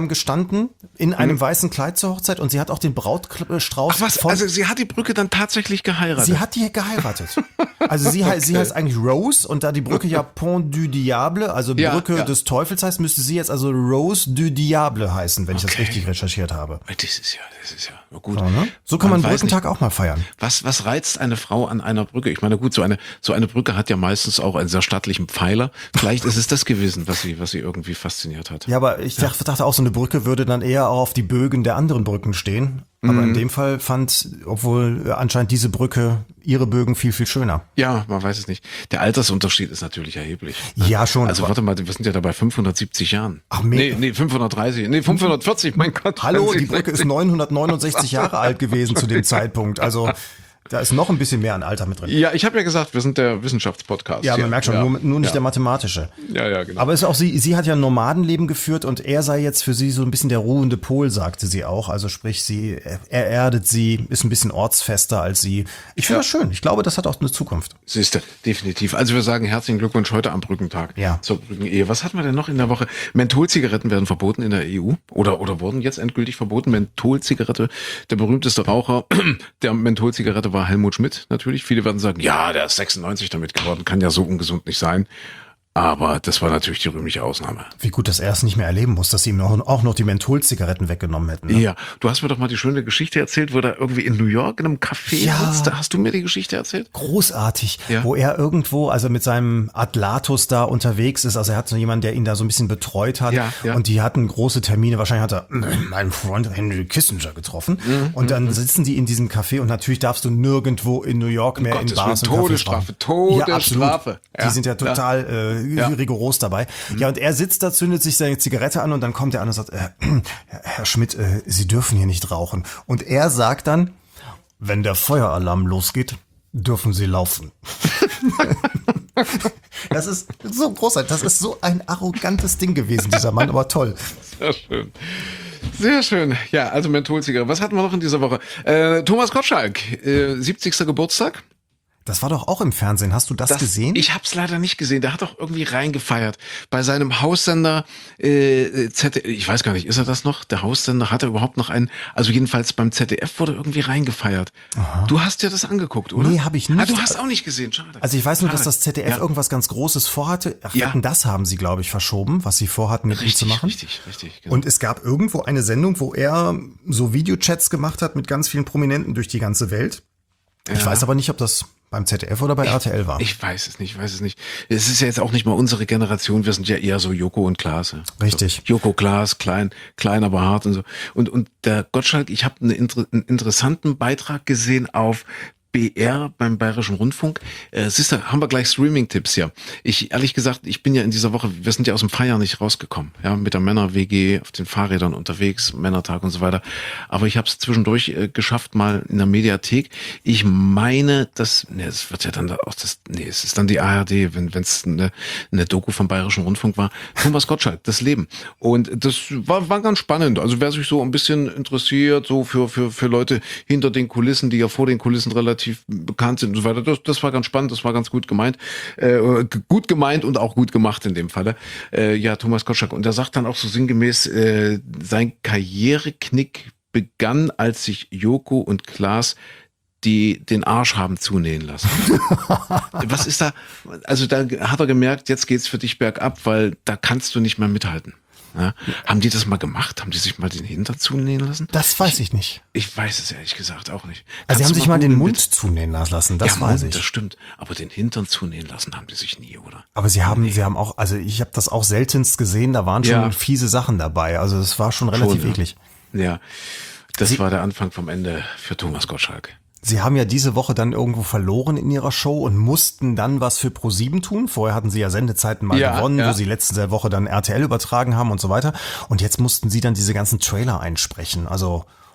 Speaker 3: gestanden in einem weißen Kleid zur Hochzeit und sie hat auch den Brautstrauß
Speaker 2: Ach was,
Speaker 3: von...
Speaker 2: also sie hat die Brücke dann tatsächlich geheiratet?
Speaker 3: Sie hat die geheiratet. Also sie, okay. sie heißt eigentlich Rose und da die Brücke ja Pont du Diable, also
Speaker 2: ja,
Speaker 3: Brücke
Speaker 2: ja.
Speaker 3: des Teufels heißt, müsste sie jetzt also Rose du Diable heißen, wenn ich okay. das richtig recherchiert habe.
Speaker 2: Das ist ja, das ist ja gut.
Speaker 3: Ja, ne? So kann man, man Brückentag auch mal feiern.
Speaker 2: Was, was reizt eine Frau an einer Brücke? Ich meine, gut, so eine, so eine Brücke hat ja meistens auch einen sehr stattlichen Pfeiler. Vielleicht ist es das gewesen, was sie, was sie irgendwie fasziniert hat.
Speaker 3: Ja, aber ich dachte, dachte auch, so eine Brücke würde dann eher auch auf die Bögen der anderen Brücken stehen. Aber mhm. in dem Fall fand, obwohl anscheinend diese Brücke ihre Bögen viel, viel schöner.
Speaker 2: Ja, man weiß es nicht. Der Altersunterschied ist natürlich erheblich.
Speaker 3: Ja, schon.
Speaker 2: Also warte mal, wir sind ja dabei fünfhundertsiebzig Jahren.
Speaker 3: Ach, mega.
Speaker 2: Nee, nee, fünfhundertdreißig, nee, fünfhundertvierzig, mein Gott.
Speaker 3: Hallo, die Brücke ist neunhundertneunundsechzig Jahre alt gewesen zu dem Zeitpunkt. Also da ist noch ein bisschen mehr an Alter mit drin.
Speaker 2: Ja, ich habe ja gesagt, wir sind der Wissenschaftspodcast.
Speaker 3: Ja, man merkt schon,
Speaker 2: ja.
Speaker 3: nur, nur nicht
Speaker 2: ja.
Speaker 3: der mathematische.
Speaker 2: Ja, ja, genau.
Speaker 3: Aber es ist auch sie, sie hat ja ein Nomadenleben geführt und er sei jetzt für sie so ein bisschen der ruhende Pol, sagte sie auch. Also sprich, sie, er erdet sie, ist ein bisschen ortsfester als sie. Ich finde
Speaker 2: ja.
Speaker 3: das schön. Ich glaube, das hat auch eine Zukunft.
Speaker 2: Siehste, definitiv. Also wir sagen herzlichen Glückwunsch heute am Brückentag
Speaker 3: ja.
Speaker 2: zur Brückenehe. Was hatten wir denn noch in der Woche? Mentholzigaretten werden verboten in der E U oder, oder wurden jetzt endgültig verboten. Mentholzigarette, der berühmteste Raucher der Mentholzigarette war Helmut Schmidt. Natürlich, viele werden sagen, ja, der ist sechsundneunzig damit geworden, kann ja so ungesund nicht sein. Aber das war natürlich die rühmliche Ausnahme.
Speaker 3: Wie gut, dass er es nicht mehr erleben muss, dass sie ihm noch, auch noch die Mentholzigaretten weggenommen hätten. Ne?
Speaker 2: Ja, du hast mir doch mal die schöne Geschichte erzählt, wo er irgendwie in New York in einem Café
Speaker 3: ja,
Speaker 2: sitzt. Da hast du mir die Geschichte erzählt?
Speaker 3: Großartig,
Speaker 2: ja.
Speaker 3: wo er irgendwo, also mit seinem Atlatus da unterwegs ist. Also er hat so jemanden, der ihn da so ein bisschen betreut hat.
Speaker 2: Ja, ja.
Speaker 3: Und die hatten große Termine. Wahrscheinlich hat er meinen Freund Henry Kissinger getroffen. Mhm, und dann mhm. sitzen die in diesem Café und natürlich darfst du nirgendwo in New York mehr
Speaker 2: um
Speaker 3: in Bars und
Speaker 2: Todesstrafe, Todesstrafe.
Speaker 3: Ja, die sind ja total ja. Äh, ja. rigoros dabei. Mhm. Ja, und er sitzt da, zündet sich seine Zigarette an und dann kommt der an und sagt, äh, Herr Schmidt, äh, Sie dürfen hier nicht rauchen. Und er sagt dann, wenn der Feueralarm losgeht, dürfen Sie laufen. Das ist so großartig. Das ist so ein arrogantes Ding gewesen, dieser Mann, aber toll.
Speaker 2: Sehr schön. Sehr schön. Ja, also Mentholzigarette. Was hatten wir noch in dieser Woche? Äh, Thomas Gottschalk, äh, siebzigster Geburtstag.
Speaker 3: Das war doch auch im Fernsehen. Hast du das,
Speaker 2: das
Speaker 3: gesehen?
Speaker 2: Ich hab's leider nicht gesehen. Der hat doch irgendwie reingefeiert. Bei seinem Haussender äh, Z D F, ich weiß gar nicht, ist er das noch? Der Haussender, hat er überhaupt noch einen? Also jedenfalls beim Z D F wurde irgendwie reingefeiert. Aha. Du hast dir das angeguckt, oder?
Speaker 3: Nee, habe ich nicht.
Speaker 2: Ah, du hast auch nicht gesehen, schade.
Speaker 3: Also ich weiß nur,
Speaker 2: schade.
Speaker 3: dass das Z D F ja. irgendwas ganz Großes vorhatte. Ach,
Speaker 2: ja.
Speaker 3: das haben sie, glaube ich, verschoben, was sie vorhatten, mit
Speaker 2: richtig,
Speaker 3: ihm zu machen.
Speaker 2: Richtig, richtig, genau.
Speaker 3: Und es gab irgendwo eine Sendung, wo er so Videochats gemacht hat mit ganz vielen Prominenten durch die ganze Welt. Ich ja. weiß aber nicht, ob das beim Z D F oder bei R T L war.
Speaker 2: Ich weiß es nicht, ich weiß es nicht. Es ist ja jetzt auch nicht mal unsere Generation, wir sind ja eher so Joko und Klaas.
Speaker 3: Richtig.
Speaker 2: So, Joko, Klaas, klein, klein, aber hart und so. Und, und der Gottschalk, ich habe eine, einen interessanten Beitrag gesehen auf B R beim Bayerischen Rundfunk. Äh, siehst du, haben wir gleich Streaming-Tipps hier. Ich, ehrlich gesagt, ich bin ja in dieser Woche, wir sind ja aus dem Feiern nicht rausgekommen, ja, mit der Männer-W G auf den Fahrrädern unterwegs, Männertag und so weiter. Aber ich habe es zwischendurch äh, geschafft, mal in der Mediathek. Ich meine, dass, ne, es wird ja dann auch das, nee, es ist dann die A R D, wenn es eine, eine Doku vom Bayerischen Rundfunk war. Thomas Gottschalk, das Leben. Und das war, war ganz spannend. Also wer sich so ein bisschen interessiert, so für, für, für Leute hinter den Kulissen, die ja vor den Kulissen relativ bekannt sind und so weiter. Das, das war ganz spannend, das war ganz gut gemeint. Äh, gut gemeint und auch gut gemacht in dem Falle. Äh, ja, Thomas Gottschalk. Und er sagt dann auch so sinngemäß, äh, sein Karriereknick begann, als sich Joko und Klaas die den Arsch haben zunähen lassen. Was ist da? Also da hat er gemerkt, jetzt geht's für dich bergab, weil da kannst du nicht mehr mithalten. Ja, haben die das mal gemacht? Haben die sich mal den Hintern zunähen lassen?
Speaker 3: Das weiß ich nicht.
Speaker 2: Ich, ich weiß es ehrlich gesagt auch nicht.
Speaker 3: Also sie haben sich mal den Mund
Speaker 2: mit?
Speaker 3: zunähen lassen, das
Speaker 2: ja,
Speaker 3: weiß
Speaker 2: Mund,
Speaker 3: ich.
Speaker 2: Das stimmt. Aber den Hintern zunähen lassen haben die sich nie, oder?
Speaker 3: Aber sie haben, nee. sie haben auch, also ich habe das auch seltenst gesehen, da waren schon
Speaker 2: ja.
Speaker 3: fiese Sachen dabei. Also es war schon relativ
Speaker 2: schon,
Speaker 3: eklig.
Speaker 2: Ja, ja. das
Speaker 3: sie,
Speaker 2: war der Anfang vom Ende für Thomas Gottschalk.
Speaker 3: Sie haben ja diese Woche dann irgendwo verloren in ihrer Show und mussten dann was für ProSieben tun. Vorher hatten sie ja Sendezeiten mal ja, gewonnen, ja. wo sie letzte Woche dann R T L übertragen haben und so weiter. Und jetzt mussten sie dann diese ganzen Trailer einsprechen. Also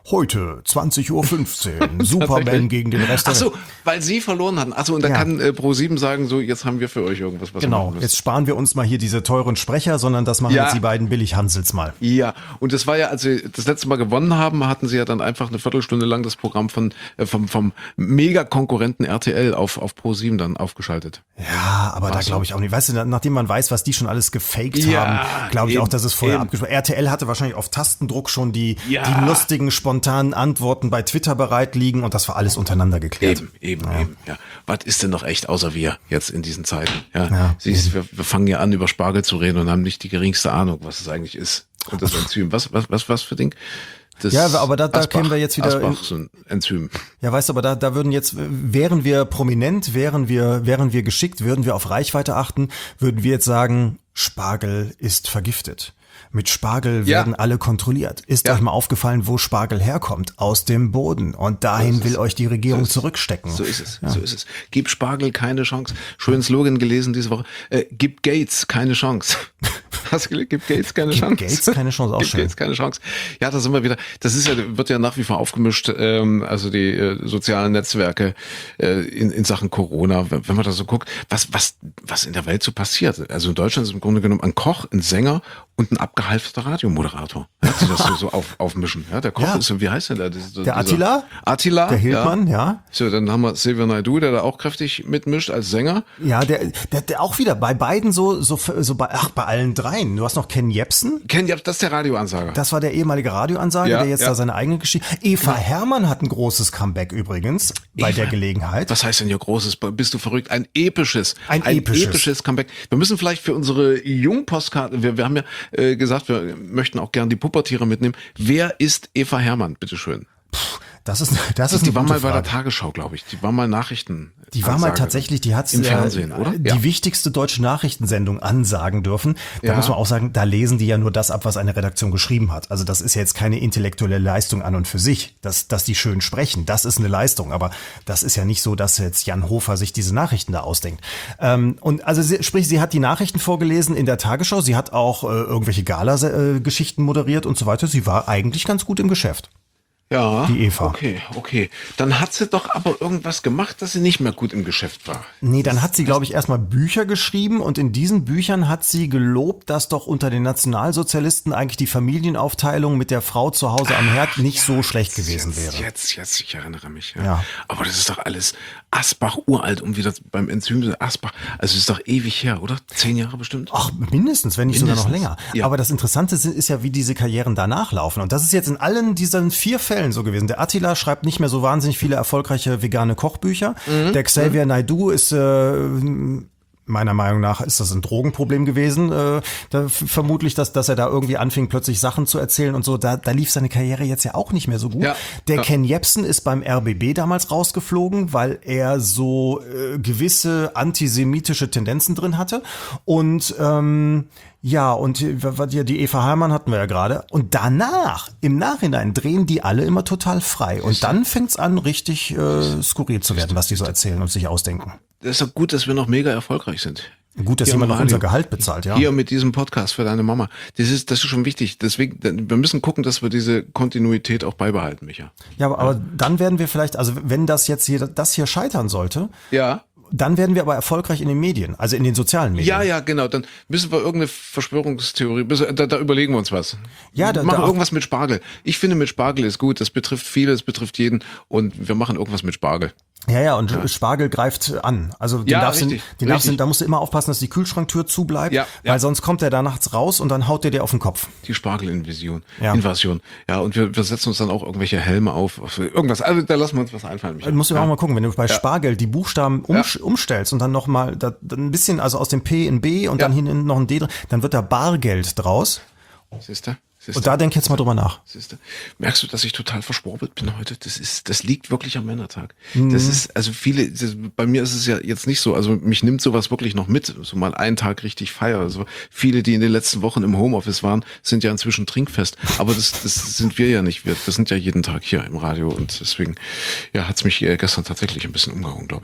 Speaker 3: Heute, zwanzig Uhr fünfzehn, Superman gegen den Rest der
Speaker 2: Ach so, weil sie verloren hatten. Ach so, und dann
Speaker 3: Ja.
Speaker 2: kann äh, ProSieben sagen, so, jetzt haben wir für euch irgendwas, was wir
Speaker 3: Genau,
Speaker 2: machen müssen.
Speaker 3: jetzt sparen wir uns mal hier diese teuren Sprecher, sondern das machen
Speaker 2: Ja.
Speaker 3: jetzt die beiden Billig-Hansels mal.
Speaker 2: Ja, und das war ja, als sie das letzte Mal gewonnen haben, hatten sie ja dann einfach eine Viertelstunde lang das Programm von äh, vom vom Mega-Konkurrenten R T L auf auf ProSieben dann aufgeschaltet.
Speaker 3: Ja, aber da
Speaker 2: so.
Speaker 3: glaube ich auch nicht. Weißt du, na- nachdem man weiß, was die schon alles gefaked
Speaker 2: Ja,
Speaker 3: haben, glaube ich
Speaker 2: eben,
Speaker 3: auch, dass es vorher
Speaker 2: eben.
Speaker 3: abgesprochen. R T L hatte wahrscheinlich auf Tastendruck schon die,
Speaker 2: Ja.
Speaker 3: die lustigen, spontanen Antworten bei Twitter bereit liegen und das war alles untereinander geklärt.
Speaker 2: Eben, eben, eben. Ja, was ist denn noch echt außer wir jetzt in diesen Zeiten? Ja,
Speaker 3: Ja.
Speaker 2: siehst, wir, wir fangen ja an über Spargel zu reden und haben nicht die geringste Ahnung, was es eigentlich ist. Und das Enzym, was was was was für Ding? Das
Speaker 3: Ja, aber da- da
Speaker 2: Asbach,
Speaker 3: kämen wir jetzt wieder
Speaker 2: Asbach,
Speaker 3: in-
Speaker 2: so ein Enzym.
Speaker 3: Ja, weißt du, aber da, da würden jetzt, wären wir prominent, wären wir, wären wir geschickt, würden wir auf Reichweite achten, würden wir jetzt sagen, Spargel ist vergiftet. Mit Spargel
Speaker 2: Ja.
Speaker 3: werden alle kontrolliert. Ist
Speaker 2: Ja.
Speaker 3: euch mal aufgefallen, wo Spargel herkommt? Aus dem Boden. Und dahin
Speaker 2: So ist
Speaker 3: will
Speaker 2: es.
Speaker 3: euch die Regierung
Speaker 2: So ist es.
Speaker 3: zurückstecken.
Speaker 2: So ist es, so ist es. Gib Spargel keine Chance. Schönen Slogan gelesen diese Woche. Äh, gib Gates keine Chance. Hast du gelesen? Gib Gates keine
Speaker 3: Gib
Speaker 2: Chance.
Speaker 3: Gates keine Chance, auch
Speaker 2: Gib
Speaker 3: schön.
Speaker 2: Gates keine Chance. Ja, da sind wir wieder. Das ist ja, wird ja nach wie vor aufgemischt, ähm, also die äh, sozialen Netzwerke äh, in, in Sachen Corona. Wenn, wenn man da so guckt, was, was, was in der Welt so passiert. Also in Deutschland ist im Grunde genommen ein Koch, ein Sänger und ein abgehalfterter Radiomoderator, ja, die das so, so auf, aufmischen. Ja, der Koch
Speaker 3: Ja.
Speaker 2: ist so, wie heißt denn der? Das ist so
Speaker 3: Der
Speaker 2: dieser-
Speaker 3: Attila?
Speaker 2: Attila.
Speaker 3: Der Hildmann, ja.
Speaker 2: So, dann haben wir Xavier Naidoo, der da auch kräftig mitmischt als Sänger.
Speaker 3: Ja, der, der, der auch wieder bei beiden so, so, so bei, ach, bei allen dreien. Du hast noch Ken Jepsen.
Speaker 2: Kennt ihr, das ist der Radioansager.
Speaker 3: Das war der ehemalige Radioansager,
Speaker 2: Ja,
Speaker 3: der jetzt
Speaker 2: ja.
Speaker 3: da seine eigene Geschichte. Eva Herrmann hat ein großes Comeback übrigens bei
Speaker 2: Eva.
Speaker 3: der Gelegenheit.
Speaker 2: Was heißt denn hier großes? Bist du verrückt? Ein episches.
Speaker 3: Ein episches.
Speaker 2: Comeback. Wir müssen vielleicht für unsere Jungpostkarte, wir, wir haben ja äh, gesagt, wir möchten auch gern die Pubertiere mitnehmen. Wer ist Eva Herrmann? Bitteschön.
Speaker 3: Das ist, das ist
Speaker 2: Die
Speaker 3: eine
Speaker 2: war
Speaker 3: gute
Speaker 2: mal bei der
Speaker 3: Frage.
Speaker 2: Tagesschau, glaube ich. Die war mal Nachrichten.
Speaker 3: Die war mal
Speaker 2: Ansagerin.
Speaker 3: tatsächlich, die hat
Speaker 2: Im
Speaker 3: äh,
Speaker 2: Fernsehen, oder?
Speaker 3: die
Speaker 2: Ja.
Speaker 3: wichtigste deutsche Nachrichtensendung ansagen dürfen. Da
Speaker 2: Ja.
Speaker 3: muss man auch sagen, da lesen die ja nur das ab, was eine Redaktion geschrieben hat. Also das ist ja jetzt keine intellektuelle Leistung an und für sich, dass, dass die schön sprechen. Das ist eine Leistung, aber das ist ja nicht so, dass jetzt Jan Hofer sich diese Nachrichten da ausdenkt. Ähm, und also sie, sprich, sie hat die Nachrichten vorgelesen in der Tagesschau. Sie hat auch äh, irgendwelche Gala-Geschichten moderiert und so weiter. Sie war eigentlich ganz gut im Geschäft.
Speaker 2: Ja,
Speaker 3: Die Eva.
Speaker 2: Okay, okay. Dann hat sie doch aber irgendwas gemacht, dass sie nicht mehr gut im Geschäft war.
Speaker 3: Nee, dann hat sie, glaube ich, erstmal Bücher geschrieben und in diesen Büchern hat sie gelobt, dass doch unter den Nationalsozialisten eigentlich die Familienaufteilung mit der Frau zu Hause am Herd nicht so schlecht gewesen
Speaker 2: jetzt,
Speaker 3: wäre.
Speaker 2: Jetzt, jetzt, ich erinnere mich. Ja.
Speaker 3: Ja.
Speaker 2: Aber das ist doch alles Asbach uralt, um wieder beim Enzym Asbach. Also es ist doch ewig her, oder? Zehn Jahre bestimmt?
Speaker 3: Ach, mindestens, wenn nicht sogar noch
Speaker 2: Mindestens.
Speaker 3: länger.
Speaker 2: Ja.
Speaker 3: Aber das Interessante ist, ist ja, wie diese Karrieren danach laufen. Und das ist jetzt in allen diesen vier Fällen so gewesen. Der Attila schreibt nicht mehr so wahnsinnig viele erfolgreiche vegane Kochbücher.
Speaker 2: Mhm.
Speaker 3: Der Xavier Naidoo ist äh, meiner Meinung nach ist das ein Drogenproblem gewesen. Äh, da f- vermutlich, dass, dass er da irgendwie anfing, plötzlich Sachen zu erzählen und so. Da, da lief seine Karriere jetzt ja auch nicht mehr so gut.
Speaker 2: Ja,
Speaker 3: Der
Speaker 2: ja.
Speaker 3: Ken Jepsen ist beim R B B damals rausgeflogen, weil er so äh, gewisse antisemitische Tendenzen drin hatte. Und ähm, ja, und die, die die Eva Herrmann hatten wir ja gerade. Und danach, im Nachhinein, drehen die alle immer total frei. Und dann fängt's an, richtig äh, skurril zu werden, was die so erzählen und sich ausdenken.
Speaker 2: Das ist doch gut, dass wir noch mega erfolgreich sind.
Speaker 3: Gut, dass
Speaker 2: Hier
Speaker 3: jemand
Speaker 2: im
Speaker 3: noch
Speaker 2: Radio.
Speaker 3: unser Gehalt bezahlt, ja.
Speaker 2: Hier mit diesem Podcast für deine Mama. Das ist, das ist schon wichtig. Deswegen, wir müssen gucken, dass wir diese Kontinuität auch beibehalten, Micha.
Speaker 3: Ja, aber, aber dann werden wir vielleicht, also wenn das jetzt hier, das hier scheitern sollte,
Speaker 2: Ja.
Speaker 3: dann werden wir aber erfolgreich in den Medien, also in den sozialen Medien.
Speaker 2: Ja, ja, genau. Dann müssen wir irgendeine Verschwörungstheorie, da, da überlegen wir uns was.
Speaker 3: Ja, da-
Speaker 2: machen
Speaker 3: da-
Speaker 2: irgendwas mit Spargel. Ich finde, mit Spargel ist gut. Das betrifft viele, es betrifft jeden. Und wir machen irgendwas mit Spargel.
Speaker 3: Ja, ja, und Spargel greift an. Also den
Speaker 2: Ja,
Speaker 3: darfst du,
Speaker 2: richtig,
Speaker 3: den darfst du,
Speaker 2: richtig.
Speaker 3: da musst du immer aufpassen, dass die Kühlschranktür zu bleibt,
Speaker 2: Ja, ja.
Speaker 3: weil sonst kommt der da nachts raus und dann haut der dir auf den Kopf.
Speaker 2: Die Spargelinvasion.
Speaker 3: Ja.
Speaker 2: Invasion. Ja, und wir, wir setzen uns dann auch irgendwelche Helme auf. Irgendwas. Also da lassen wir uns was einfallen. Micha.
Speaker 3: Du musst ja
Speaker 2: ja.
Speaker 3: auch mal gucken, wenn du bei Spargel die Buchstaben umsch- umstellst und dann nochmal ein bisschen, also aus dem P in B und
Speaker 2: Ja.
Speaker 3: dann hinten noch ein D drin, dann wird da Bargeld draus.
Speaker 2: Siehst du? Siehst
Speaker 3: Und
Speaker 2: du?
Speaker 3: da denk jetzt mal drüber nach.
Speaker 2: Siehst du? Merkst du, dass ich total verschwurbelt bin heute? Das ist, das liegt wirklich am Männertag.
Speaker 3: Mhm.
Speaker 2: Das ist, also viele, das, bei mir ist es ja jetzt nicht so. Also mich nimmt sowas wirklich noch mit. So mal einen Tag richtig feiern. Also viele, die in den letzten Wochen im Homeoffice waren, sind ja inzwischen trinkfest. Aber das, das sind wir ja nicht. Wir, wir sind ja jeden Tag hier im Radio und deswegen, ja, hat's mich äh, gestern tatsächlich ein bisschen umgehauen, glaube ich.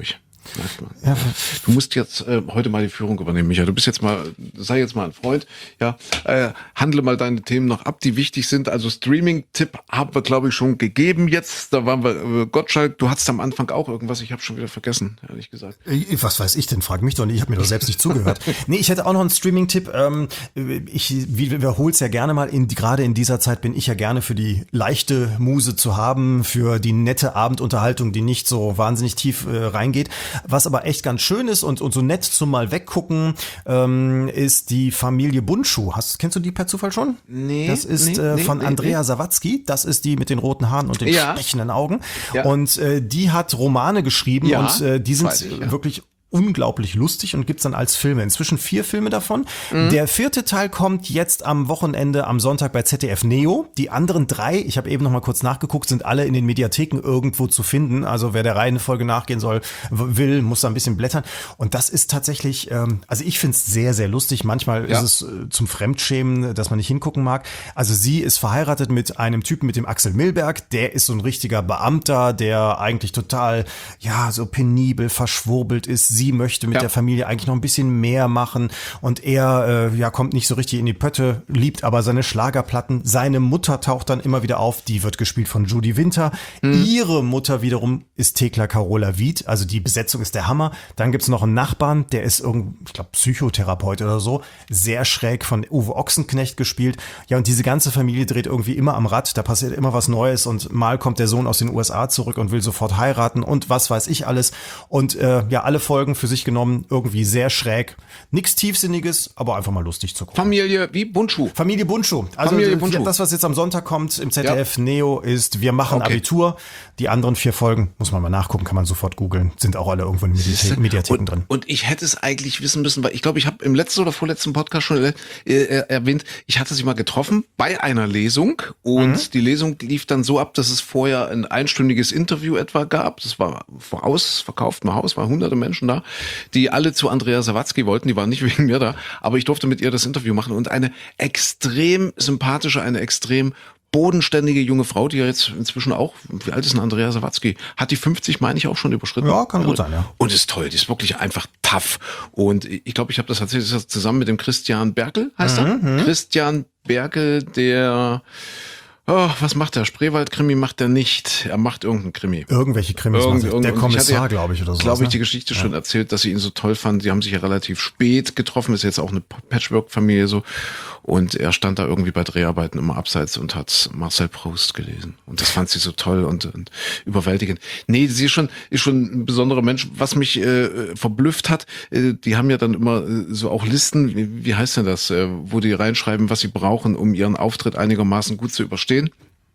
Speaker 2: Merkt man. Ja. Du musst jetzt äh, heute mal die Führung übernehmen, Micha. Du bist jetzt mal, sei jetzt mal ein Freund, ja, äh, handle mal deine Themen noch ab, die wichtig sind. Also Streaming-Tipp haben wir, glaube ich, schon gegeben jetzt. Da waren wir, äh, Gottschalk, du hattest am Anfang auch irgendwas, ich habe schon wieder vergessen, ehrlich gesagt.
Speaker 3: Was weiß ich denn? Frag mich doch nicht, ich habe mir doch selbst nicht zugehört. Nee, ich hätte auch noch einen Streaming-Tipp. Ähm, ich wiederhole es ja gerne mal, in, gerade in dieser Zeit bin ich ja gerne für die leichte Muse zu haben, für die nette Abendunterhaltung, die nicht so wahnsinnig tief äh, reingeht. Was aber echt ganz schön ist und, und so nett zum mal weggucken, ähm, ist die Familie Bundschuh. Hast, kennst du die per Zufall schon?
Speaker 2: Nee.
Speaker 3: Das ist
Speaker 2: nee,
Speaker 3: äh,
Speaker 2: nee,
Speaker 3: von
Speaker 2: nee,
Speaker 3: Andrea
Speaker 2: nee.
Speaker 3: Sawatzki. Das ist die mit den roten Haaren und den
Speaker 2: Ja.
Speaker 3: stechenden Augen.
Speaker 2: Ja.
Speaker 3: Und äh, die hat Romane geschrieben
Speaker 2: Ja,
Speaker 3: und äh, die sind
Speaker 2: weiß ich, ja.
Speaker 3: wirklich unglaublich lustig und gibt's dann als Filme. Inzwischen vier Filme davon. Mhm. Der vierte Teil kommt jetzt am Wochenende, am Sonntag bei Z D F Neo. Die anderen drei, ich habe eben noch mal kurz nachgeguckt, sind alle in den Mediatheken irgendwo zu finden. Also wer der Reihenfolge nachgehen soll, will, muss da ein bisschen blättern. Und das ist tatsächlich, ähm, also ich find's sehr, sehr lustig. Manchmal
Speaker 2: ja.
Speaker 3: ist es äh, zum Fremdschämen, dass man nicht hingucken mag. Also sie ist verheiratet mit einem Typen, mit dem Axel Milberg. Der ist so ein richtiger Beamter, der eigentlich total, ja, so penibel, verschwurbelt ist. Sie möchte mit
Speaker 2: ja.
Speaker 3: der Familie eigentlich noch ein bisschen mehr machen und er äh, ja kommt nicht so richtig in die Pötte, liebt aber seine Schlagerplatten. Seine Mutter taucht dann immer wieder auf, die wird gespielt von Judy Winter. Mhm. Ihre Mutter wiederum ist Thekla Carola Wied, also die Besetzung ist der Hammer. Dann gibt's noch einen Nachbarn, der ist irgend, ich glaube Psychotherapeut oder so, sehr schräg von Uwe Ochsenknecht gespielt. Ja, und diese ganze Familie dreht irgendwie immer am Rad, da passiert immer was Neues und mal kommt der Sohn aus den U S A zurück und will sofort heiraten und was weiß ich alles. Und äh, ja, alle Folgen für sich genommen irgendwie sehr schräg. Nichts Tiefsinniges, aber einfach mal lustig zu gucken.
Speaker 2: Familie wie Bundschuh.
Speaker 3: Familie Bundschuh. Also
Speaker 2: Familie Bundschuh.
Speaker 3: Das, was jetzt am Sonntag kommt im Z D F
Speaker 2: Ja.
Speaker 3: Neo ist Wir machen
Speaker 2: Okay.
Speaker 3: Abitur. Die anderen vier Folgen, muss man mal nachgucken, kann man sofort googeln, sind auch alle irgendwo in den Mediatheken, Mediatheken
Speaker 2: und,
Speaker 3: drin.
Speaker 2: Und ich hätte es eigentlich wissen müssen, weil ich glaube, ich habe im letzten oder vorletzten Podcast schon äh, äh, erwähnt, ich hatte sie mal getroffen bei einer Lesung und mhm. die Lesung lief dann so ab, dass es vorher ein einstündiges Interview etwa gab. Das war vorausverkauft im Haus, waren hunderte Menschen da, die alle zu Andrea Sawatzki wollten, die waren nicht wegen mir da, aber ich durfte mit ihr das Interview machen und eine extrem sympathische, eine extrem bodenständige junge Frau, die ja jetzt inzwischen auch, wie alt ist denn Andrea Sawatzki? Hat die fünfzig, meine ich, auch schon überschritten?
Speaker 3: Ja, kann gut sein, ja.
Speaker 2: Und ist toll, die ist wirklich einfach tough. Und ich glaube, ich habe das erzählt, das ist zusammen mit dem Christian Berkel, heißt
Speaker 3: Mhm,
Speaker 2: er? Christian Berkel, der... Oh, was macht der? Spreewald-Krimi macht er nicht. Er macht irgendeinen Krimi.
Speaker 3: Irgendwelche Krimis.
Speaker 2: Irgend,
Speaker 3: macht er. Der
Speaker 2: irgend-
Speaker 3: Kommissar,
Speaker 2: ja,
Speaker 3: glaube ich, oder so.
Speaker 2: glaube ich, die
Speaker 3: ne?
Speaker 2: Geschichte schon erzählt, dass sie ihn so toll fanden. Sie haben sich ja relativ spät getroffen, ist jetzt auch eine Patchwork-Familie so. Und er stand da irgendwie bei Dreharbeiten immer abseits und hat Marcel Proust gelesen. Und das fand sie so toll und, und überwältigend. Nee, sie ist schon, ist schon ein besonderer Mensch. Was mich äh, verblüfft hat, äh, die haben ja dann immer äh, so auch Listen, wie, wie heißt denn das, äh, wo die reinschreiben, was sie brauchen, um ihren Auftritt einigermaßen gut zu überstehen.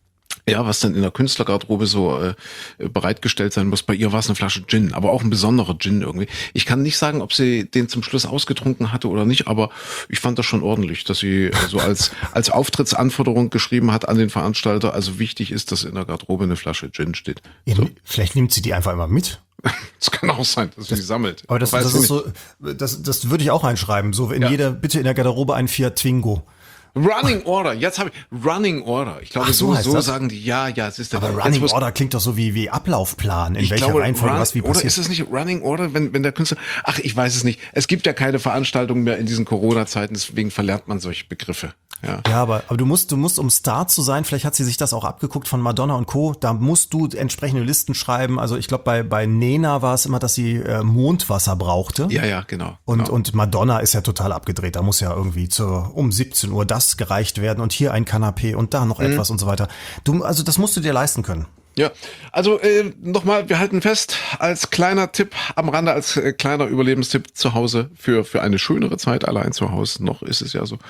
Speaker 2: Ja, was dann in der Künstlergarderobe so äh, bereitgestellt sein muss. Bei ihr war es eine Flasche Gin, aber auch ein besonderer Gin irgendwie. Ich kann nicht sagen, ob sie den zum Schluss ausgetrunken hatte oder nicht, aber ich fand das schon ordentlich, dass sie so als als Auftrittsanforderung geschrieben hat an den Veranstalter. Also wichtig ist, dass in der Garderobe eine Flasche Gin steht.
Speaker 3: Ja,
Speaker 2: So.
Speaker 3: Vielleicht nimmt sie die einfach immer mit.
Speaker 2: Das kann auch sein, dass sie die sammelt.
Speaker 3: Aber das,
Speaker 2: Weiß
Speaker 3: das
Speaker 2: ich
Speaker 3: ist so, das, das würde ich auch einschreiben. So in
Speaker 2: Ja.
Speaker 3: jeder, bitte in der Garderobe ein Fiat Twingo.
Speaker 2: Running Order, jetzt habe ich Running Order. Ich glaube,
Speaker 3: Ach, so
Speaker 2: so
Speaker 3: heißt
Speaker 2: so
Speaker 3: das?
Speaker 2: sagen die. Ja, ja, es ist der
Speaker 3: Aber
Speaker 2: jetzt
Speaker 3: Running
Speaker 2: muss-
Speaker 3: Order klingt doch so wie, wie Ablaufplan, in
Speaker 2: Ich
Speaker 3: welcher
Speaker 2: glaube,
Speaker 3: Reihenfolge
Speaker 2: Run,
Speaker 3: was wie
Speaker 2: oder
Speaker 3: passiert.
Speaker 2: ist es nicht Running Order, wenn, wenn der Künstler, ach, ich weiß es nicht. Es gibt ja keine Veranstaltungen mehr in diesen Corona-Zeiten, deswegen verlernt man solche Begriffe. Ja.
Speaker 3: Ja, aber, aber du musst, du musst, um Star zu sein, vielleicht hat sie sich das auch abgeguckt von Madonna und Co., da musst du entsprechende Listen schreiben. Also ich glaube, bei, bei Nena war es immer, dass sie äh, Mondwasser brauchte.
Speaker 2: Ja, ja, genau.
Speaker 3: Und,
Speaker 2: genau.
Speaker 3: und Madonna ist ja total abgedreht. Da muss ja irgendwie zur, um siebzehn Uhr das gereicht werden und hier ein Kanapé und da noch etwas und so weiter. Du, also das musst du dir leisten können.
Speaker 2: Ja, also äh, nochmal, wir halten fest, als kleiner Tipp am Rande, als äh, kleiner Überlebenstipp zu Hause für für eine schönere Zeit allein zu Hause, noch ist es ja so,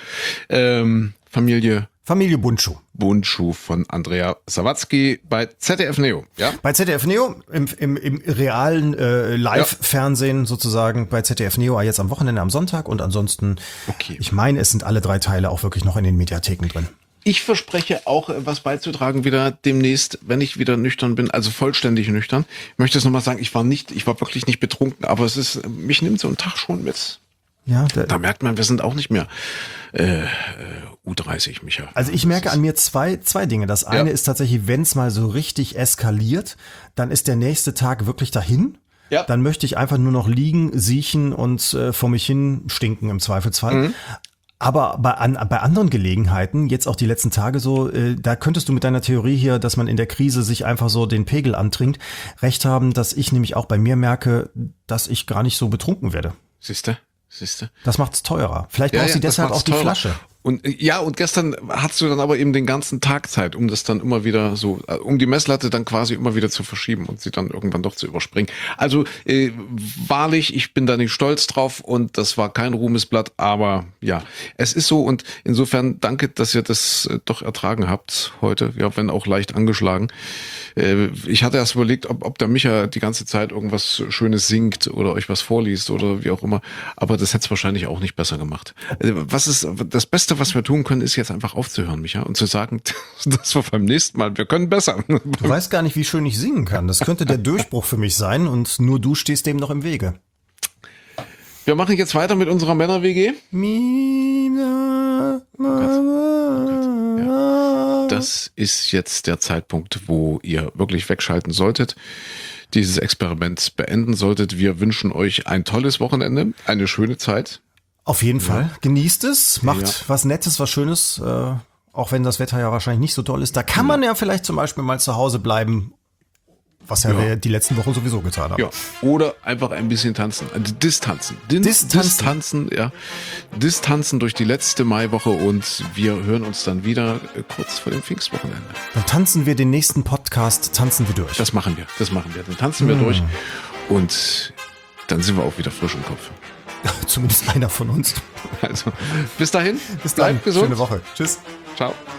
Speaker 2: ähm, Familie
Speaker 3: Familie Bundschuh.
Speaker 2: Bundschuh von Andrea Sawatzki bei Z D F Neo, ja?
Speaker 3: Bei Z D F Neo, im, im, im realen äh, Live-Fernsehen sozusagen, bei Z D F Neo jetzt am Wochenende, am Sonntag und ansonsten,
Speaker 2: Okay.
Speaker 3: ich meine, es sind alle drei Teile auch wirklich noch in den Mediatheken drin.
Speaker 2: Ich verspreche auch, äh, was beizutragen wieder demnächst, wenn ich wieder nüchtern bin, also vollständig nüchtern. Ich möchte es nochmal sagen, ich war nicht, ich war wirklich nicht betrunken, aber es ist, mich nimmt so ein Tag schon mit.
Speaker 3: Ja, der,
Speaker 2: Da merkt man, wir sind auch nicht mehr äh, äh, U dreißig, Micha.
Speaker 3: Also ich merke an mir zwei, zwei Dinge. Das eine
Speaker 2: Ja.
Speaker 3: ist tatsächlich, wenn es mal so richtig eskaliert, dann ist der nächste Tag wirklich dahin.
Speaker 2: Ja.
Speaker 3: dann möchte ich einfach nur noch liegen, siechen und äh, vor mich hin stinken im Zweifelsfall. Mhm. Aber bei, an, bei anderen Gelegenheiten, jetzt auch die letzten Tage so, äh, da könntest du mit deiner Theorie hier, dass man in der Krise sich einfach so den Pegel antrinkt, recht haben, dass ich nämlich auch bei mir merke, dass ich gar nicht so betrunken werde.
Speaker 2: Siehste, siehste.
Speaker 3: Das macht's teurer. Vielleicht
Speaker 2: Ja,
Speaker 3: brauchst du
Speaker 2: ja, das
Speaker 3: deshalb
Speaker 2: macht's
Speaker 3: auch die
Speaker 2: teurer.
Speaker 3: Flasche.
Speaker 2: Und äh, ja, und gestern hattest du dann aber eben den ganzen Tag Zeit, um das dann immer wieder so, äh, um die Messlatte dann quasi immer wieder zu verschieben und sie dann irgendwann doch zu überspringen. Also äh, wahrlich, ich bin da nicht stolz drauf und das war kein Ruhmesblatt, aber ja, es ist so und insofern danke, dass ihr das äh, doch ertragen habt heute, ja, wenn auch leicht angeschlagen. Äh, ich hatte erst überlegt, ob, ob der Micha die ganze Zeit irgendwas Schönes singt oder euch was vorliest oder wie auch immer, aber das hätte es wahrscheinlich auch nicht besser gemacht. Äh, was ist das Beste, was wir tun können, ist jetzt einfach aufzuhören, Micha, und zu sagen, das war beim nächsten Mal, wir können besser.
Speaker 3: Du weißt gar nicht, wie schön ich singen kann. Das könnte der Durchbruch für mich sein und nur du stehst dem noch im Wege.
Speaker 2: Wir machen jetzt weiter mit unserer Männer-W G. Ja, das ist jetzt der Zeitpunkt, wo ihr wirklich wegschalten solltet, dieses Experiment beenden solltet. Wir wünschen euch ein tolles Wochenende, eine schöne Zeit.
Speaker 3: Auf jeden Fall. Genießt es, macht
Speaker 2: Ja.
Speaker 3: was Nettes, was Schönes, äh, auch wenn das Wetter ja wahrscheinlich nicht so toll ist. Da kann man ja vielleicht zum Beispiel mal zu Hause bleiben, was ja,
Speaker 2: Ja.
Speaker 3: wir die letzten Wochen sowieso getan haben.
Speaker 2: Ja, oder einfach ein bisschen tanzen, also distanzen. Din-
Speaker 3: Distanzen.
Speaker 2: Distanzen, ja. Distanzen durch die letzte Maiwoche und wir hören uns dann wieder äh, kurz vor dem Pfingstwochenende.
Speaker 3: Dann tanzen wir den nächsten Podcast, tanzen wir durch.
Speaker 2: Das machen wir, das machen wir. Dann tanzen wir durch und dann sind wir auch wieder frisch im Kopf.
Speaker 3: Zumindest einer von uns.
Speaker 2: Also, bis dahin,
Speaker 3: Bis dann.
Speaker 2: bleibt gesund.
Speaker 3: Schöne Woche. Tschüss.
Speaker 2: Ciao.